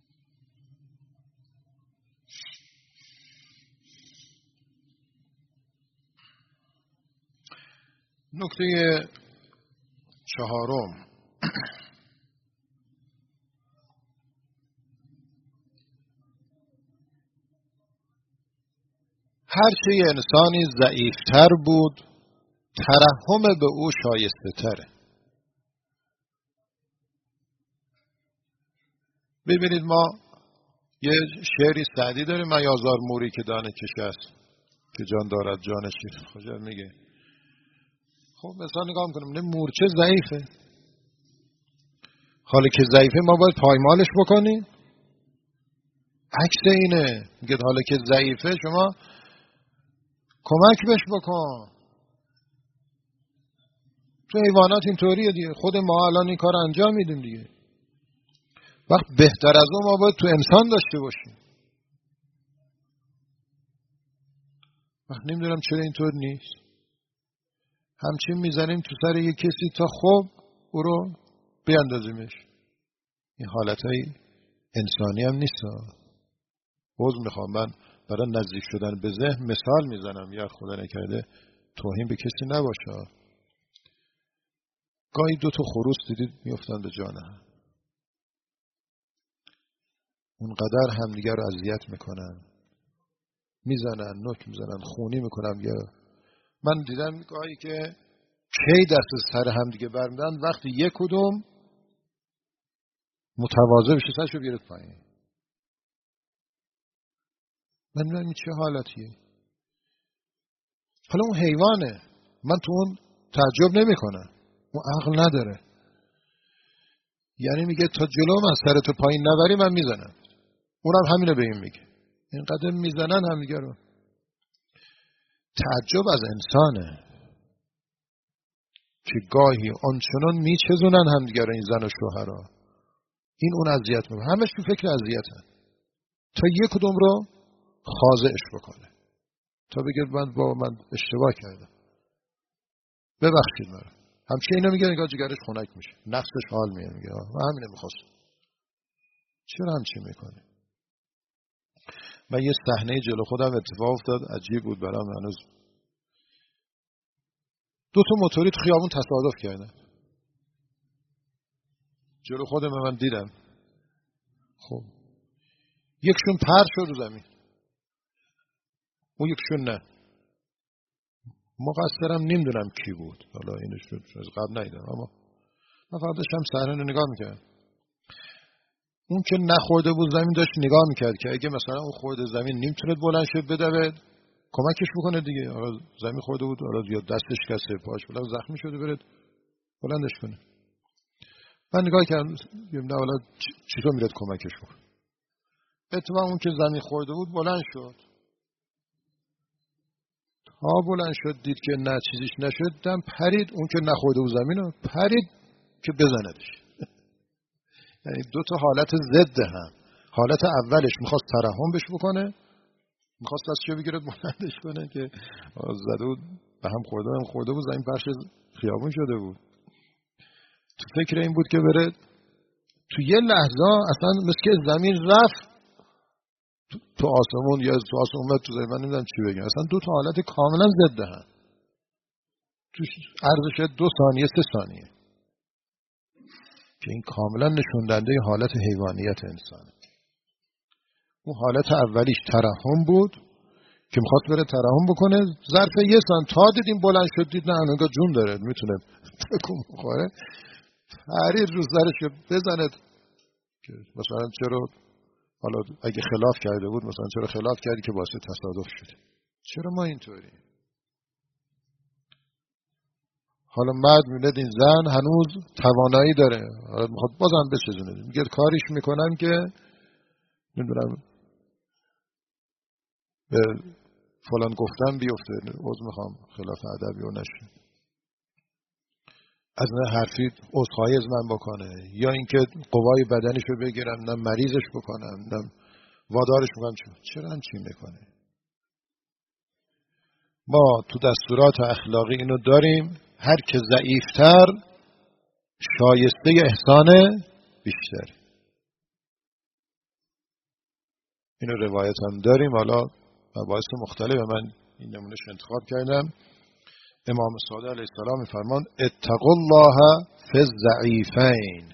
نکته چهارم، هرچه انسانی ضعیفتر بود ترحم به او شایسته تره. ببینید ما یه شعری سعدی داریم، میازار موری که دانه کش است که جان دارد جان شیر. کجا میگه خب مثلا نگاه میکنیم نه مورچه ضعیفه، حالا که ضعیفه ما باید پایمالش بکنیم؟ عکس اینه، میگه حالا که ضعیفه شما کمک بهش بکن. تو حیوانات اینطوریه دیگه، خود ما الان این کار انجام میدیم دیگه. وقت بهتر از اون ما باید تو انسان داشته باشیم. وقت نمیدونم چرا اینطور نیست، همچین میزنیم تو سر یک کسی تا خب او رو بیاندازیمش. این حالتهای انسانی هم نیست. باز میخوام من برای نزدیک شدن به ذهن مثال میزنم، یا خدا نکرده توهین به کسی نباشه. گاهی دو تا خروس دیدید میافتن به جان هم، اونقدر همدیگر رو اذیت میکنن، میزنن، نوک میزنن، خونی میکنن. یا من دیدم گاهی که کی دست سر هم دیگه برمیدن وقتی یک کدوم متواضع بشه سرشو بیارد پایین. من میدونم این چه حالتیه. حالا اون حیوانه، من تو اون تعجب نمی کنم، اون عقل نداره. یعنی میگه تا جلو من سرتو پایین نبری من میزنم. اونم همینو به این میگه، اینقدر میزنن هم دیگه رو. تعجب از انسانه که گاهی آنچنان میچزونن هم دیگه رو، این زن و شوهرها. این اون اذیت میکنه، همش تو فکر اذیتن تا یک کدوم رو خاضعش بکنه، تا بگه من بابا من اشتباه کردم ببخشید من. همچه اینا میگه نگاه جگرش خنک میشه، نفسش حال میگه میگه من همینه میخواست. چرا همچین میکنه؟ من یه صحنه جلو خودم اتفاق افتاد عجیب بود برام هنوز. دو تا موتوری تو خیابون تصادف کردن جلو خودم، من دیدم. خب یکشون پرت شد رو زمین، اون یکشون نه. مقصرم نمیدونم کی بود، حالا اینش از قبل ندیدم، اما من فقط داشتم صحنه رو نگاه میکردم. اون که نخورده بود زمین داشت نگاه میکرد که اگه مثلا اون خورده زمین نمیتونه بلند شه بدوه کمکش بکنه دیگه. حالا زمین خورده بود، حالا یا دستش کسه، پاش بلند زخمی شده، برد بلندش کنه. من نگاه کردم نه حالا چطور میرد کمکش بکنه. اتفاقا اون که زمین خورده بود بلند شد، ها بلند شد دید که نه چیزیش نشد، دم پرید. اون که نخورده بود زمین رو پرید که بزندش. یعنی دو تا حالت ضد هم. حالت اولش میخواست ترحم بهش بکنه، میخواست از چه بگیرد بلندش کنه که زده بود به هم خورده هم خورده بود، زمین پخش خیابون شده بود. تو فکر این بود که بره تو یه لحظه اصلا مثل که زمین رفت تو آسمون یا تو آسمون تو زمین، من نمیدونم چی بگم. اصلا دو تا حالت کاملا ضد هم، تو عرضش دو ثانیه سه ثانیه، که این کاملا نشون دهنده حالت حیوانیت انسانه. اون حالت اولیش ترحم بود که میخواست بره ترحم بکنه، ظرف یه ثانیه تا دیدیم بلند شد دید نه انگار جون داره میتونه تکون بخوره، پرید رو سرش بزند که مثلا چرا حالا اگه خلاف کرده بود مثلا چرا خلاف کردی که باعث تصادف شده. چرا ما اینطوری؟ حالا مرد میبینه این زن هنوز توانایی داره، میخواد بازم بچزونه، میگه کاریش میکنم که نمیدونم به فلان گفتن بیفته، عذر میخوام خلاف ادبی و نشه، از نه حرفی عذرخواهی از من بکنه، یا اینکه قوای بدنشو بگیرم نه مریضش بکنم نه وادارش میکنم. چرا همچین میکنه؟ ما تو دستورات اخلاقی اینو داریم، هر که ضعیفتر شایسته احسان بیشتر. اینو روایت هم داریم، حالا مباحث مختلف من این نمونهش انتخاب کردم. امام صادق علیه السلام میفرمان اتقوا الله فی الضعیفین.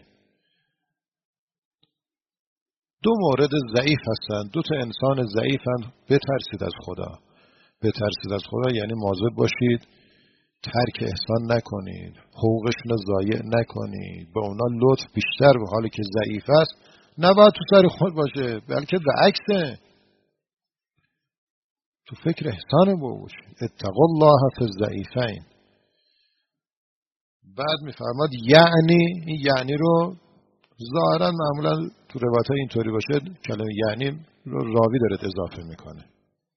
دو مورد ضعیف هستن، دو تا انسان ضعیفن، بترسید از خدا. بترسید از خدا یعنی مواظب باشید ترک احسان نکنید، حقوقشون رو ضایع نکنید، به اونا لطف بیشتر به حالی که ضعیف است نباید تو سر خود باشه، بلکه به عکسه تو فکر احسان باشید. اتقوا الله فی الضعیفین. بعد میفرماد یعنی، این یعنی رو ظاهرا معمولا تو روایت ها اینطوری باشه کلمه یعنی رو راوی داره اضافه میکنه،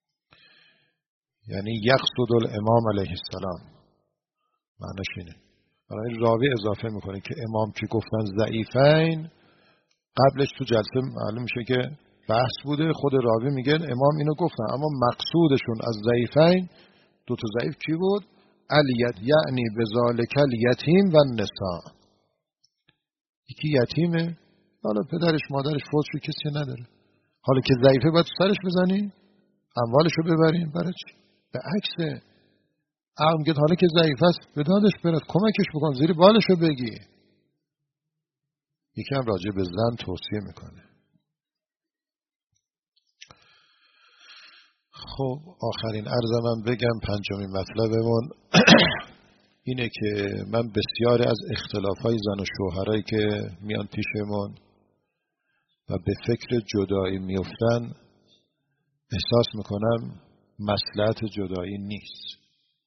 یعنی یقصد الامام علیه السلام، معنیش اینه. برای راوی اضافه میکنه که امام که گفتن ضعیفین، قبلش تو جلسه معلوم میشه که بحث بوده، خود راوی میگه امام اینو گفتن، اما مقصودشون از ضعیفین دو تا ضعیف کی بود؟ الیت، یعنی بذالک الیتیم و النساء. یکی یتیمه، حالا پدرش مادرش فوت شد، کسی نداره، حالا که ضعیفه باید سرش بزنی اموالشو ببریم، برای چی؟ به عکس عقل میگه حالا که ضعیف است به دادش برد، کمکش بکن، زیر بالشو بگی. یکی هم راجع به زن توصیه میکنه. خب آخرین عرضم بگم، پنجمین مطلبمون اینه که من بسیاری از اختلافهای زن و شوهرایی که میان پیشمون و به فکر جدایی میفتن احساس میکنم مصلحت جدایی نیست.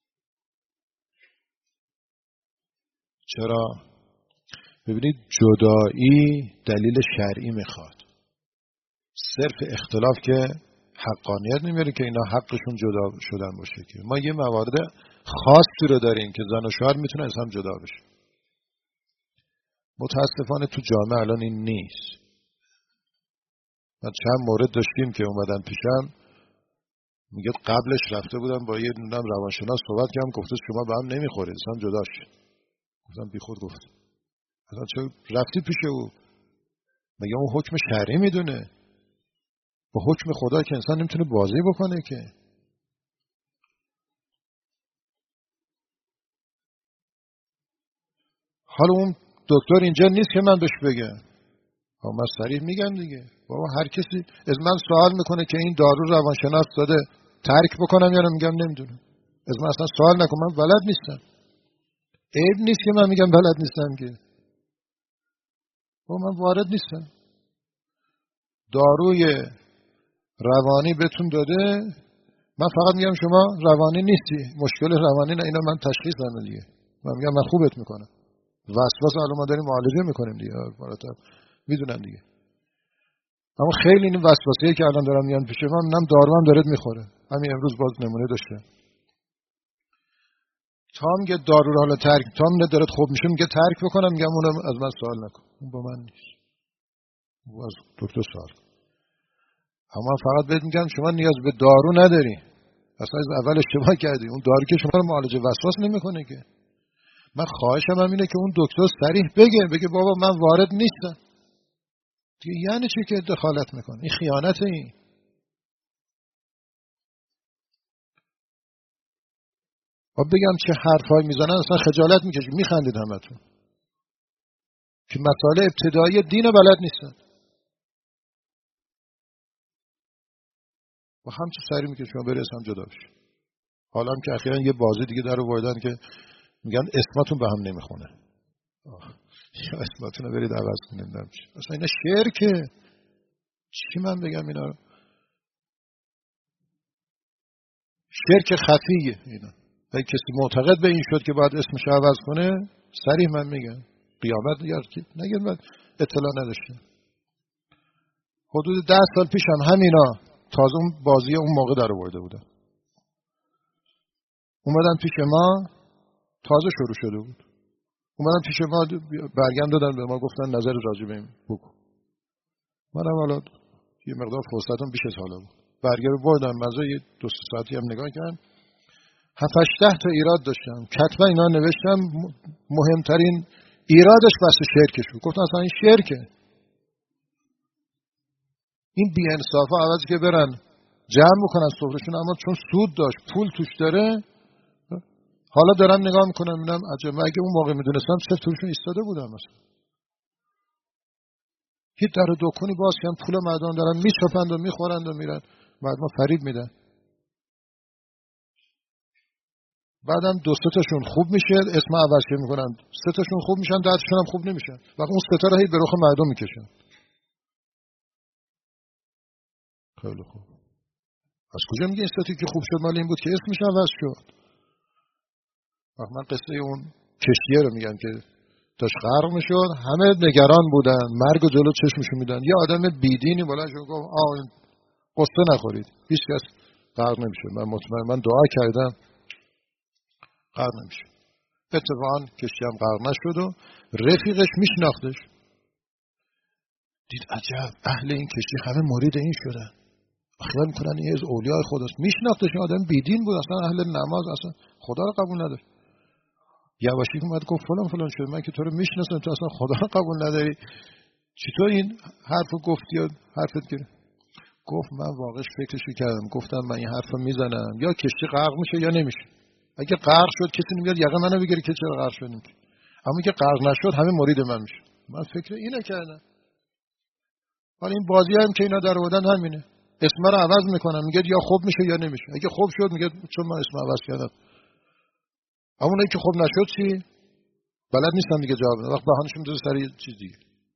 چرا؟ ببینید جدایی دلیل شرعی میخواد، صرف اختلاف که حقانیت نمیاره که اینا حقشون جدا شدن باشه. که ما یه موارد خاصی رو داریم که زن و شوهر میتونه از هم جدا بشه. متاسفانه تو جامعه الان این نیست. من چند مورد داشتیم که اومدن پیشم، میگه قبلش رفته بودم با یه نونم روانشناس صحبت کردم، گفته شما به هم نمیخورید، اصلا جدا شد. گفتم بی خود گفت، اصلا چه رفتی پیش او؟ مگه اون حکم شرعی میدونه؟ با حکم خدا که انسان نمیتونه بازی بکنه که. حالا اون دکتر اینجا نیست که من بهش بگم، اما من صریح میگم دیگه. بابا هر کسی از من سوال میکنه که این دارو روانشناس داده ترک بکنم یا میگم نمیدونم. از من اصلا سوال نکن، من بلد نیستم. عیب نیست که من میگم بلد نیستم که. بابا من وارد نیستم. داروی روانی بهتون داده، من فقط میگم شما روانی نیستی، مشکل روانی نه، اینا من تشخیص دادم دیگه. من میگم من خوبت میکنم. وسواس الان ما داریم معالجه میکنیم دیگه، براتون میدونن دیگه. اما خیلی این وسواسه‌ای که الان دارم میان پیش من، منم داروام داره میخوره. همین امروز باز نمونه داشتم. تا میگه دارو رو حالا ترک، تا میگه داره خوب میشه میگه ترک بکنم، میگم اونم از من سوال نکن، اون با من نیست، اون از دکتر سوال. اما فقط بهت میگم شما نیاز به دارو نداری، اصلا از اول اشتباه کردی. اون دارو که شما رو معالجه وسواس نمیکنه که. من خواهشم هم اینه که اون دکتر صریح بگه، بگه بابا من وارد نیستم دیگه. یعنی چی که دخالت میکنه؟ این خیانته. این با بگم چه حرفایی میزنن اصلا خجالت میکشید، میخندید همتون که مسائل ابتدایی دین رو بلد نیستن. و همچه سری میگه شما بری هم جدا بشی. حالا هم که اخیراً یه بازی دیگه در آوردن که میگن اسمتون به هم نمیخونه، یا اسمتون رو برید عوض کنید. نمیشه اصلا اینا شرکه. چی من بگم اینا رو؟ شرک خفیه اینا. اگه کسی معتقد به این شد که باید اسمش عوض کنه، صریح من میگم قیامت دیگر که نگه من اطلاع نداشتم. حدود ده سال پیش هم همینا تازه اون بازی اون موقع در آورده بودن، اومدن پیش ما، تازه شروع شده بود، اومدن پیش ما برگم دادن به ما، گفتن نظر راجع به این بکن. منم حالا یه مقدار فرصتم بیش از حالا بود، برگه رو بردم مزه یه دو سه ساعتی هم نگاه کردم، هفت هشت تا ایراد داشتم، کتبا اینا نوشتم. مهمترین ایرادش بحث شرکش بود. گفتن اصلا این شرکه. این بی انصافا عوضی که برن جمع بکنن سفرهشون، اما چون سود داشت، پول توش داره، حالا دارم نگاه میکنم میبینم عجب، اگه اون موقع میدونستم صرف توشون ایستاده بودم مثلا. که در دکونی باز کردن، پول مردم دارن میچپند و میخورند و میرن، مردم فریب میدن. بعدم دو سه تاشون خوب میشه، اسم عوض میکنن، سه تاشون خوب میشن، ده تاشون هم خوب نمیشن. و اون سه تا رو هی به رخ مردم میکشن. خیلی خوب. از کجا میگه استاتی که خوب شد مال این بود که اسمش عوض شد؟ وقت من قصه اون کشتیه رو میگن که داشت غرق میشد، همه نگران بودن، مرگ جلو چشمشون میدن. یه آدم بیدینی بلند شد گفت آه قصه نخورید، هیچ کس غرق نمیشه، من مطمئن، من دعا کردم غرق نمیشه. اتفاقا کشتی هم غرق نشد و رفیقش میشناختش، دید عجب اهل این کشتی همه مرید این شدن، خیال میکنن این از اولیاء خداست. میشناختش، آدم بیدین بود، اصلا اهل نماز، اصلا خدا رو قبول نداشت. یواشکی اومد گفت فلان فلان شد، من که تو رو میشناسم، تو اصلا خدا رو قبول نداری، چطور این حرفو گفتی یا حرفت گرفت؟ گفت من واقعا فکرشو کردم، گفتم من این حرفو میزنم یا کشتی غرق میشه یا نمیشه. اگه غرق شد کسی نمیاد یقه منو بگیره که چرا غرق شدیم، اما که غرق نشد همه مرید من میشه. من فکر اینو کردم. حالا این بازی هم که اینا در آوردن همینه، اسم رو عوض میکنن، میگه یا خوب میشه یا نمیشه. اگه خوب شد میگه چون من اسم عوض کردم، اما اونایی که خوب نشد چی؟ بلد نیستن دیگه جواب بدن، وقت بهانه‌شون میذاره سر یه چیز دیگه.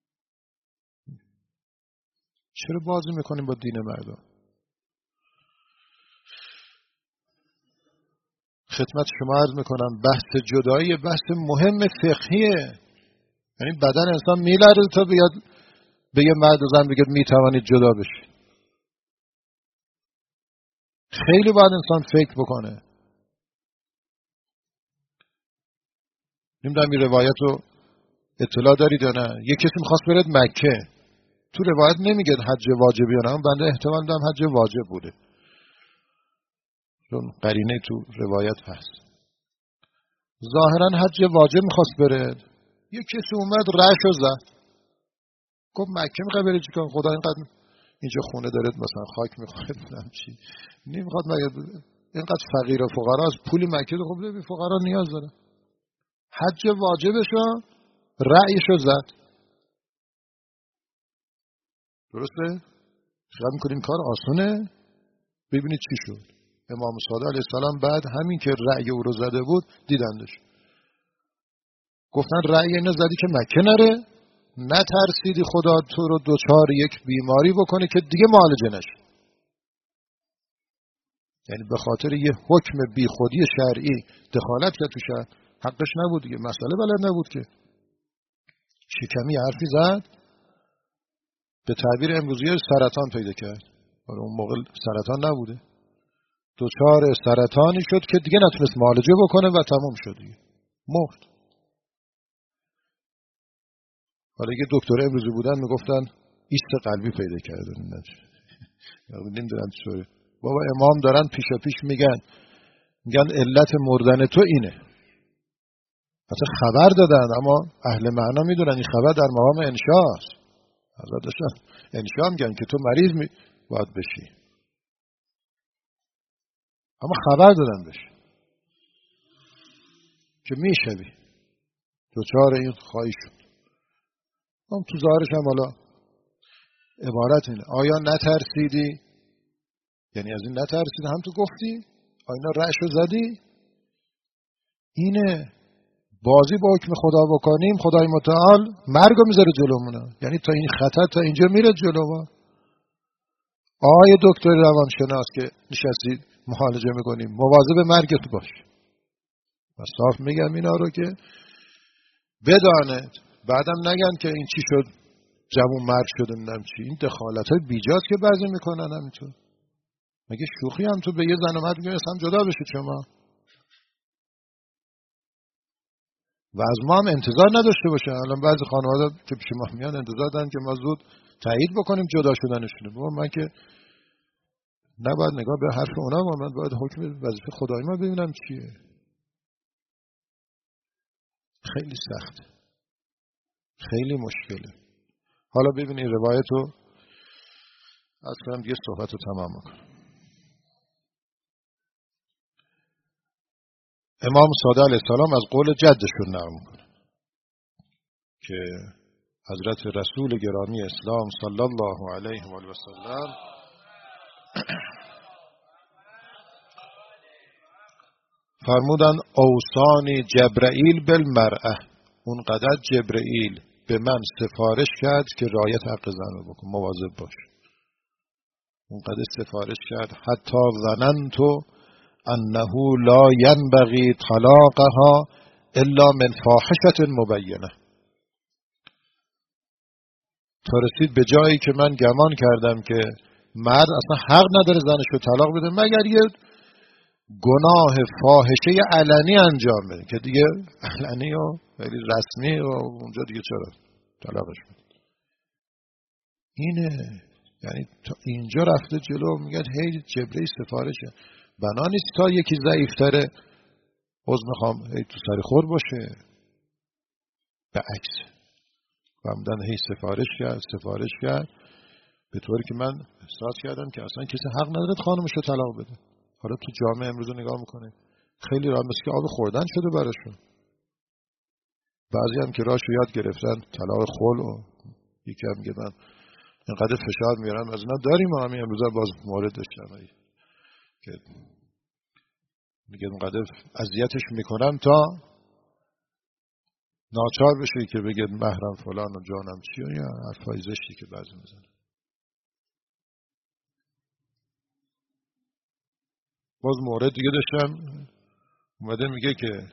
چرا بازی میکنیم با دین مردم؟ خدمت شما عرض میکنم بحث جدایی بحث مهم فقهیه. یعنی بدن انسان میلرزه تا بیاد به یه مرد و زن بگه میتوانید جدا بشید. خیلی باید انسان فکر بکنه. نمیدونم این روایت رو اطلاع دارید یا نه؟ یک کسی میخواست برد مکه، تو روایت نمیگه حج واجبی یا نه، بنده احتمال دارم حج واجب بوده چون قرینه تو روایت هست. ظاهرا حج واجب میخواست برد، یک کسی اومد رعش و زد، گفت مکه میخوای بری چیکار؟ خدا اینقدر اینجا خونه دارد مثلا خاک میخوره بودم چی نمیخواد مگه اینقدر فقیر و فقرا از پول مکه خب ببین فقرا نیاز داره. حج واجبشو رأیشو زد. درسته؟ خیال میکنیم کار آسونه؟ ببینید چی شد. امام صادق علیه السلام بعد همین که رأی او رو زده بود دیدندش، گفتن رأی اینو زدی که مکه نره، نترسیدی خدا تو رو دوچار یک بیماری بکنه که دیگه معالجه نشه. یعنی به خاطر یه حکم بیخودی شرعی دخالت کرد تو شهر، حقش نبود دیگه، مسئله بلد نبود که شکمی حرفی زد، به تعبیر امروزی سرطان پیدا کرد. اون موقع سرطان نبوده، دوچار سرطانی شد که دیگه نتونست معالجه بکنه و تمام شد دیگه، مرد. حالا یه دکتر امروزی بودن میگفتن ایست قلبی پیدا کرده، نمیدونم چطوره. بابا امام دارن پیشا پیش میگن میگن علت مردن تو اینه، اصلا خبر دادن، اما اهل معنا میدونن این خبر در مقام انشاست. حضرت داشتن انشا میگن که تو مریض می باید بشی، اما خبر دادن بشی که میشوی، دوچار این خواهی شد. هم تو ظاهرش هم حالا عبارت اینه، آیا نترسیدی؟ یعنی از این نترسیدی، هم تو گفتی آیا رعشو زدی؟ اینه بازی با حکم خدا بکنیم، خدای متعال مرگو میذاره جلومونه، یعنی تا این خطر تا اینجا میره جلو. آقای دکتر روانشناس که نشستید معالجه میکنیم، مواظب مرگت باش. و صاف میگم اینا رو که بدانید، بعدم نگن که این چی شد جوون مرگ شد نمیدونم چی. این دخالت های بیجات که بعضی میکنن همینطور. مگه شوخی هم تو به یه زن اومد میگه هم جدا بشید شما و از ما هم انتظار نداشته باشه. الان بعضی خانواده که پیش ما میان انتظار دارن که ما زود تایید بکنیم جدا شدنشونه. بابا من که نباید نگاه به حرف اونا، من باید حکم وظیفه خدای ما ببینم چیه. خیلی سخته، خیلی مشکله. حالا ببینید روایت رو از کنم دیگه صحبت رو تمام کنم. امام صادق علیه السلام از قول جدشون نقل میکنه که حضرت رسول گرامی اسلام صلی الله علیه و آله و سلم فرمودن اوصانی جبرائیل بالمرأه، اونقدر جبرائیل به من سفارش کرد که رعایت حق زن رو بکن، مواظب باش. اونقدر سفارش کرد حتی ظننت انه لا ينبغي طلاقها الا من فاحشة مبینه. تا رسید به جایی که من گمان کردم که مرد اصلا حق نداره زنش رو طلاق بده مگر یه گناه فاحشه علنی انجام بده که دیگه علنی و خیلی رسمی و اونجا دیگه چرا طلاقش بده. اینه، یعنی تا اینجا رفته جلو. میگن هی جبرئیل سفارشه. بنا نیست تا یکی ضعیفتره عذر میخوام هی تو سر خور باشه. به عکس فهمدن هی سفارش کرد سفارش کرد به طوری که من احساس کردم که اصلا کسی حق نداره خانمش رو طلاق بده. حالا تو جامعه امروز رو نگاه میکنه خیلی راه مثل که آب خوردن شده براشون. بعضی هم که راشو یاد گرفتن طلاق خل و یکی هم میگه من اینقدر فشار میارم از اینا داریم. و همین امروز باز مورد داشتم که میگه اینقدر اذیتش میکنم تا ناچار بشه که بگه محرم فلان و جانم چی و یا حرفای زشتی که بعضی میزنه. باز مورد دیگه داشتم اومده میگه که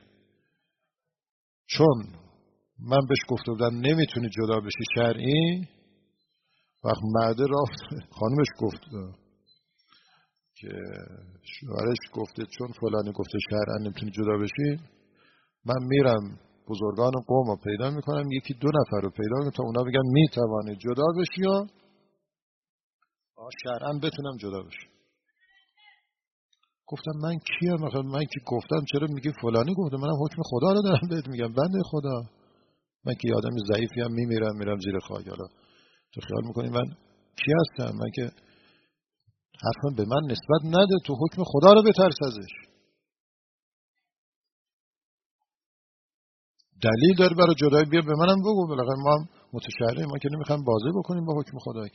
چون من بهش گفته بودم نمیتونی جدا بشی شرعی، وقت مرده رفت خانمش گفت که شوهرش گفته چون فلانی گفته شرعا نمیتونی جدا بشی، من میرم بزرگان قوم رو پیدا میکنم یکی دو نفر رو پیدا میکنم تا اونا بگن میتوانی جدا بشی یا شرعا بتونم جدا بشی. گفتم من کیم؟ مثلا من که گفتم چرا میگی فلانی گفته؟ منم حکم خدا رو دارم بهت میگم بنده خدا. من که آدمی ضعیفی ام میمیرم میرم زیر خاک. حالا تو خیال میکنی من کی هستم؟ من که حرفم به من نسبت نده. تو حکم خدا رو بترس ازش. دلیل داره برای جدایی بیا به منم بگو. بالاخره ما هم متشرعیم، ما که نمیخوایم بازی بکنیم با حکم خدا.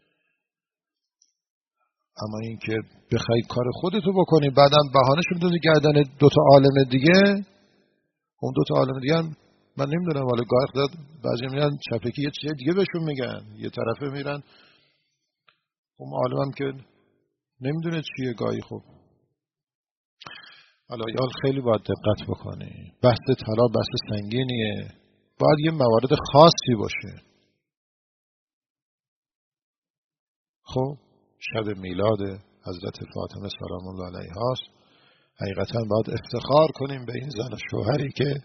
اما این که بخوای کار خودتو بکنی بعدم بهانه‌شو می‌ذاری گردن دو تا عالم دیگه، اون دو تا عالم دیگه هم من نمیدونم حالا گاه داد بعضی میگن چپکی یه چیز دیگه بهشون میگن، یه طرفه میرن اون عالم هم که نمیدونه چیه گاهی. خب حالا یال خیلی باید دقت بکنی. بحث طلاق بحث سنگینیه، باید یه موارد خاصی باشه. خب شب میلاد حضرت فاطمه سلام الله علیها است. حقیقتا باید افتخار کنیم به این زن و شوهری که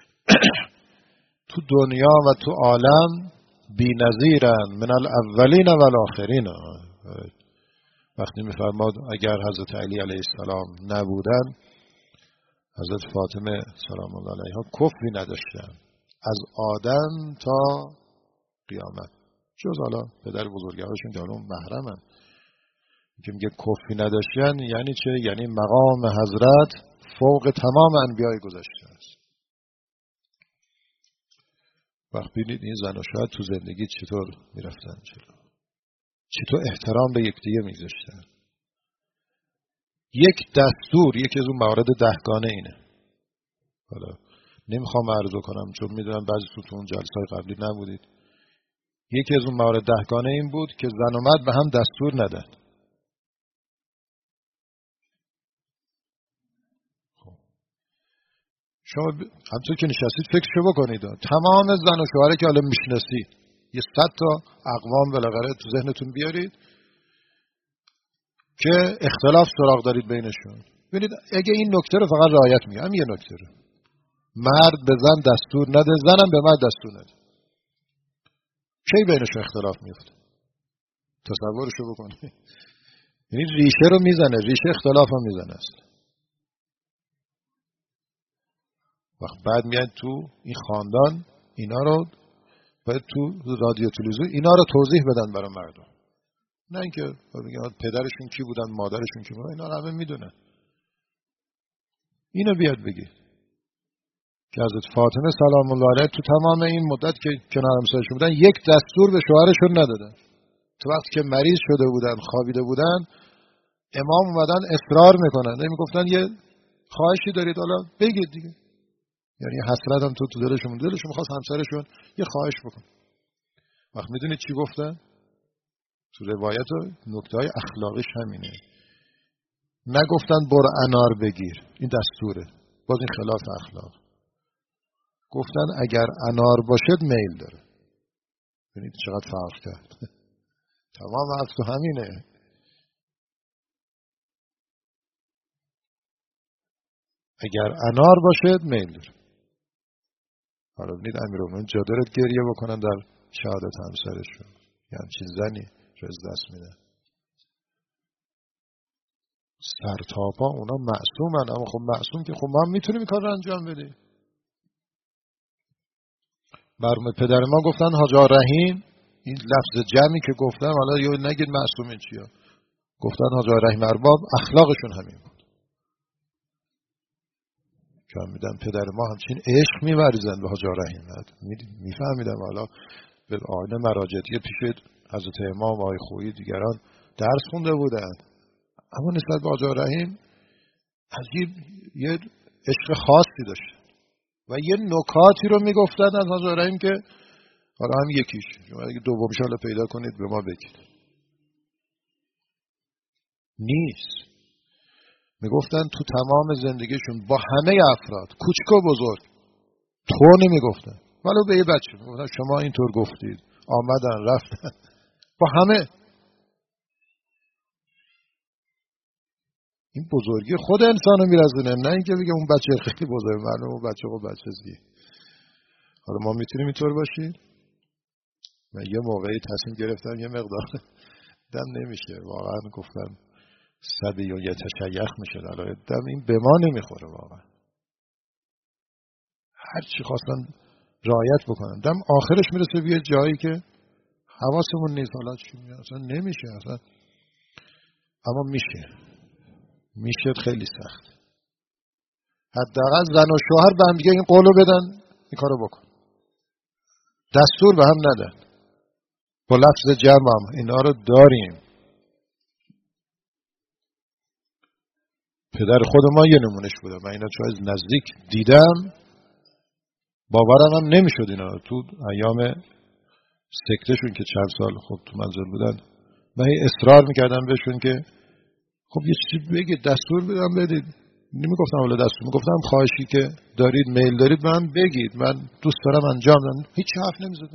تو دنیا و تو عالم بی‌نظیرن من الاولین و الاخرین. وقتی میفرماد اگر حضرت علی علیه السلام نبودن حضرت فاطمه سلام الله علیها کفری نداشتن از آدم تا قیامت، جز حالا پدر بزرگوارشون که اون محرمن. که میگه کفری نداشتن یعنی چه؟ یعنی مقام حضرت فوق تمام انبیای گذشته است. وقت بینید این زن و شوهر تو زندگی چطور میرفتن جلو، چطور احترام به یکدیگه میذاشتن. یک دستور، یکی از اون موارد دهگانه اینه. حالا نمیخوام عرض کنم چون میدونم بعضی تو اون جلسه‌های قبلی نبودید. یکی از اون موارد دهگانه این بود که زن و مرد به هم دستور ندن. شما همطور که نشستید فکرشو بکنید. تمام زن و شوهره که حالا میشناسید یه صد تا اقوام بالاخره تو ذهنتون بیارید که اختلاف سراغ دارید بینشون. ببینید اگه این نکته رو فقط رعایت میگم، هم یه نکته رو مرد به زن دستور نده، زنم به مرد دستور نده، کی بینشون اختلاف میفته؟ تصورشو بکنید. یعنی ریشه رو میزنه، ریشه اختلاف هم میزنه است. وقت بعد میاد تو این خاندان اینا رو باید تو رادیو تلویزیون اینا رو توضیح بدن برای مردم. نه اینکه بگن پدرشون کی بودن مادرشون کی بودن، اینا رو همه میدونن. اینو بیاد بگی که حضرت فاطمه سلام الله علیها تو تمام این مدت که کنار همسایه‌شون بودن یک دستور به شوهرشون ندادن. تو وقتی که مریض شده بودن خوابیده بودن امام اومدن اصرار میکنن، نمیگفتن یه خواهشی دارید حالا بگید دیگه. یعنی حسرت هم تو تو دلشون دلشون می‌خواست همسرشون یه خواهش بکن. وقت میدونید چی گفتن؟ تو روایت و نکته‌های اخلاقیش همینه. نگفتن برو انار بگیر، این دستوره، باز این خلاف اخلاق. گفتن اگر انار باشد میل داره. ببینید چقدر فرق کرد. تمام حرف تو همینه. اگر انار باشد میل داره. حالا ببینید امیرالمومنین جا داره گریه بکنن در شهادت همسرشون، یعنی چیز زنی رو از دست میدن. سرتاپا اونا معصومن، اما خب معصوم که خب ما هم میتونیم این کار رو انجام بدیم. مرحوم پدر ما گفتن حاج آقا رحیم، این لفظ جمعی که گفتم حالا یا نگید معصومین چیا، گفتن حاج آقا رحیم ارباب اخلاقشون همین بود. که میدن پدر ما همچین عشق می‌ورزن به حاج آقا رحیم. میفهمیدم حالا به آینه مراجعی پیش حضرت امام آقای خویی دیگران درس خونده بودن، اما نسبت به حاج آقا رحیم عجیب یه عشق خاصی داشت و یه نکاتی رو میگفتن از حاج آقا رحیم که حالا هم یکیش شما اگه دومیش حالا پیدا کنید به ما بگید. نیست. میگفتن تو تمام زندگیشون با همه افراد کوچک و بزرگ تو نمیگفتن، ولو به یه بچه میگفتن شما اینطور گفتید، آمدن رفتن با همه. این بزرگی خود انسانو میرسونه، نه اینکه بگه اون بچه خیلی بزرگ، معلومه اون بچه خود بچه زیه. حالا ما میتونیم اینطور باشیم؟ من یه موقعی تصمیم گرفتم یه مقدار دم نمیشه، واقعا گفتم سبی یا یه تشیخ میشه دلای دم، این به ما نمیخوره واقعا. هر چی خواستن رعایت بکنن، دم آخرش میرسه به یه جایی که حواسمون نیست حالا چی میگه، اصلا نمیشه اصلا. اما میشه میشه خیلی سخت. حداقل زن و شوهر به هم دیگه این قولو بدن این کارو بکن، دستور به هم ندن، با لفظ جمع اینا رو داریم. پدر خود ما یه نمونش بوده، من اینا چون از نزدیک دیدم باورم هم نمیشد. اینا تو ایام سکتشون که چند سال خب تو منزل بودن من اصرار میکردم بهشون که خب یه چیزی بگید، دستور بدم بدید. نمیگفتم ولی دستور، میگفتم خواهشی که دارید میل دارید من بگید، من دوست دارم انجام بدم. هیچ حرف نمیزدن.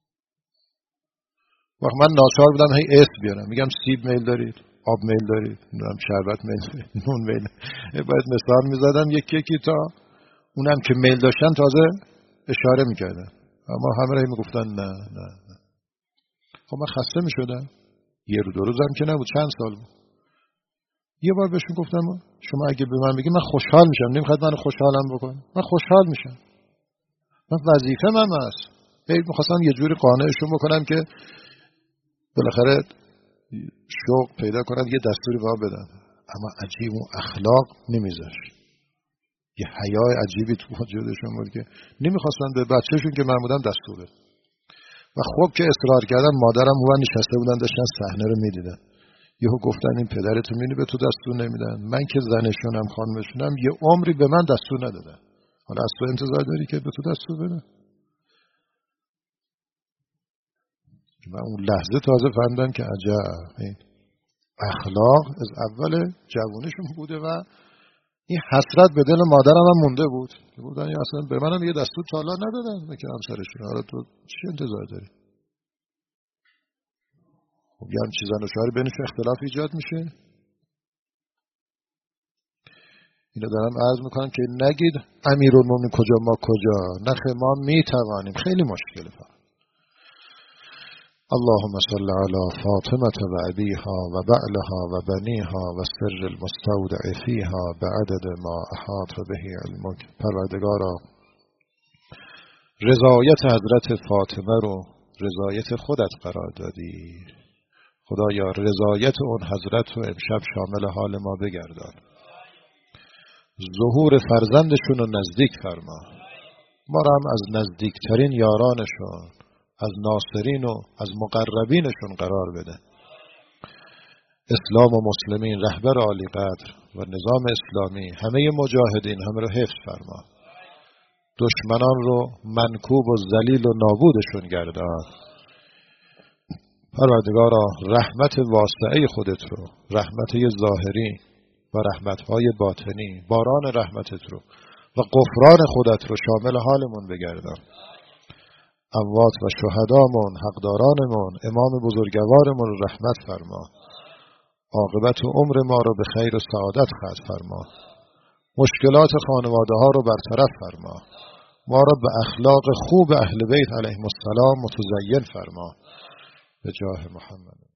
وقت من ناچار بودم هی اسم بیارم، میگم سیب میل دارید، آب میل دارید، نمیدونم شربت میل دارید، نون میل. باید مثال میزدم یکی یکی تا اونم که میل داشتن تازه اشاره میکردن، اما همه راه میگفتن نه نه نه. خب من خسته میشدم. یه رو دو روزم که نبود، چند سال بود. یه بار بهشون گفتم شما اگه به من بگی من خوشحال میشم، نمیخواد منو خوشحالم بکن، من خوشحال میشم، من وظیفه من هست. هی میخواستم یه جوری قانعشون بکنم که بالاخره شوق پیدا کنن یه دستوری به ما بدن، اما عجیب اون اخلاق نمیذاش. یه حیای عجیبی تو وجودشون بود که نمیخواستن به بچهشون که من بودم دستور بدن. و خب که اصرار کردم، مادرم اون نشسته بودن داشتن صحنه رو میدیدن. یهو گفتن این پدرتون میبینی به تو دستور نمیدن. من که زنشونم خانمشونم یه عمری به من دستور ندادن، حالا از تو انتظار داری که به تو دستور بدن؟ من اون لحظه تازه فهمیدم که عجب این اخلاق از اول جوانشون بوده و این حسرت به دل مادرم هم مونده بود. بودن یا اصلا به منم یه دستور تا حالا ندادن که همسرشون. حالا تو چی انتظار داری؟ خب یه هم چیزان و شوهر بینش اختلاف ایجاد میشه. اینو دارم عرض میکنم که نگید امیرالمومنین کجا ما کجا، نخه ما میتوانیم، خیلی مشکله. فقط اللهم صل علی فاطمة و ابیها و بعلها و بنیها و سر المستودع فیها بعدد ما احاط به علمک. پروردگارا رضایت حضرت فاطمه رو رضایت خودت قرار دادی، خدایا رضایت اون حضرت رو امشب شامل حال ما بگردان. ظهور فرزندشون رو نزدیک فرما، ما را هم از نزدیکترین یارانشون، از ناصرین و از مقربینشون قرار بده. اسلام و مسلمین، رهبر عالی قدر و نظام اسلامی، همه مجاهدین همه رو حفظ فرما. دشمنان رو منکوب و ذلیل و نابودشون گردان. پروردگارا رحمت واسعه خودت رو، رحمت ظاهری و رحمتهای باطنی، باران رحمتت رو و غفران خودت رو شامل حالمون بگردان. اموات و شهدامون، حقدارانمون، امام بزرگوارمون رو رحمت فرما. عاقبت عمر ما رو به خیر و سعادت ختم فرما. مشکلات خانواده ها رو برطرف فرما. ما رو به اخلاق خوب اهل بیت علیهم السلام متزین فرما. به جاه محمد.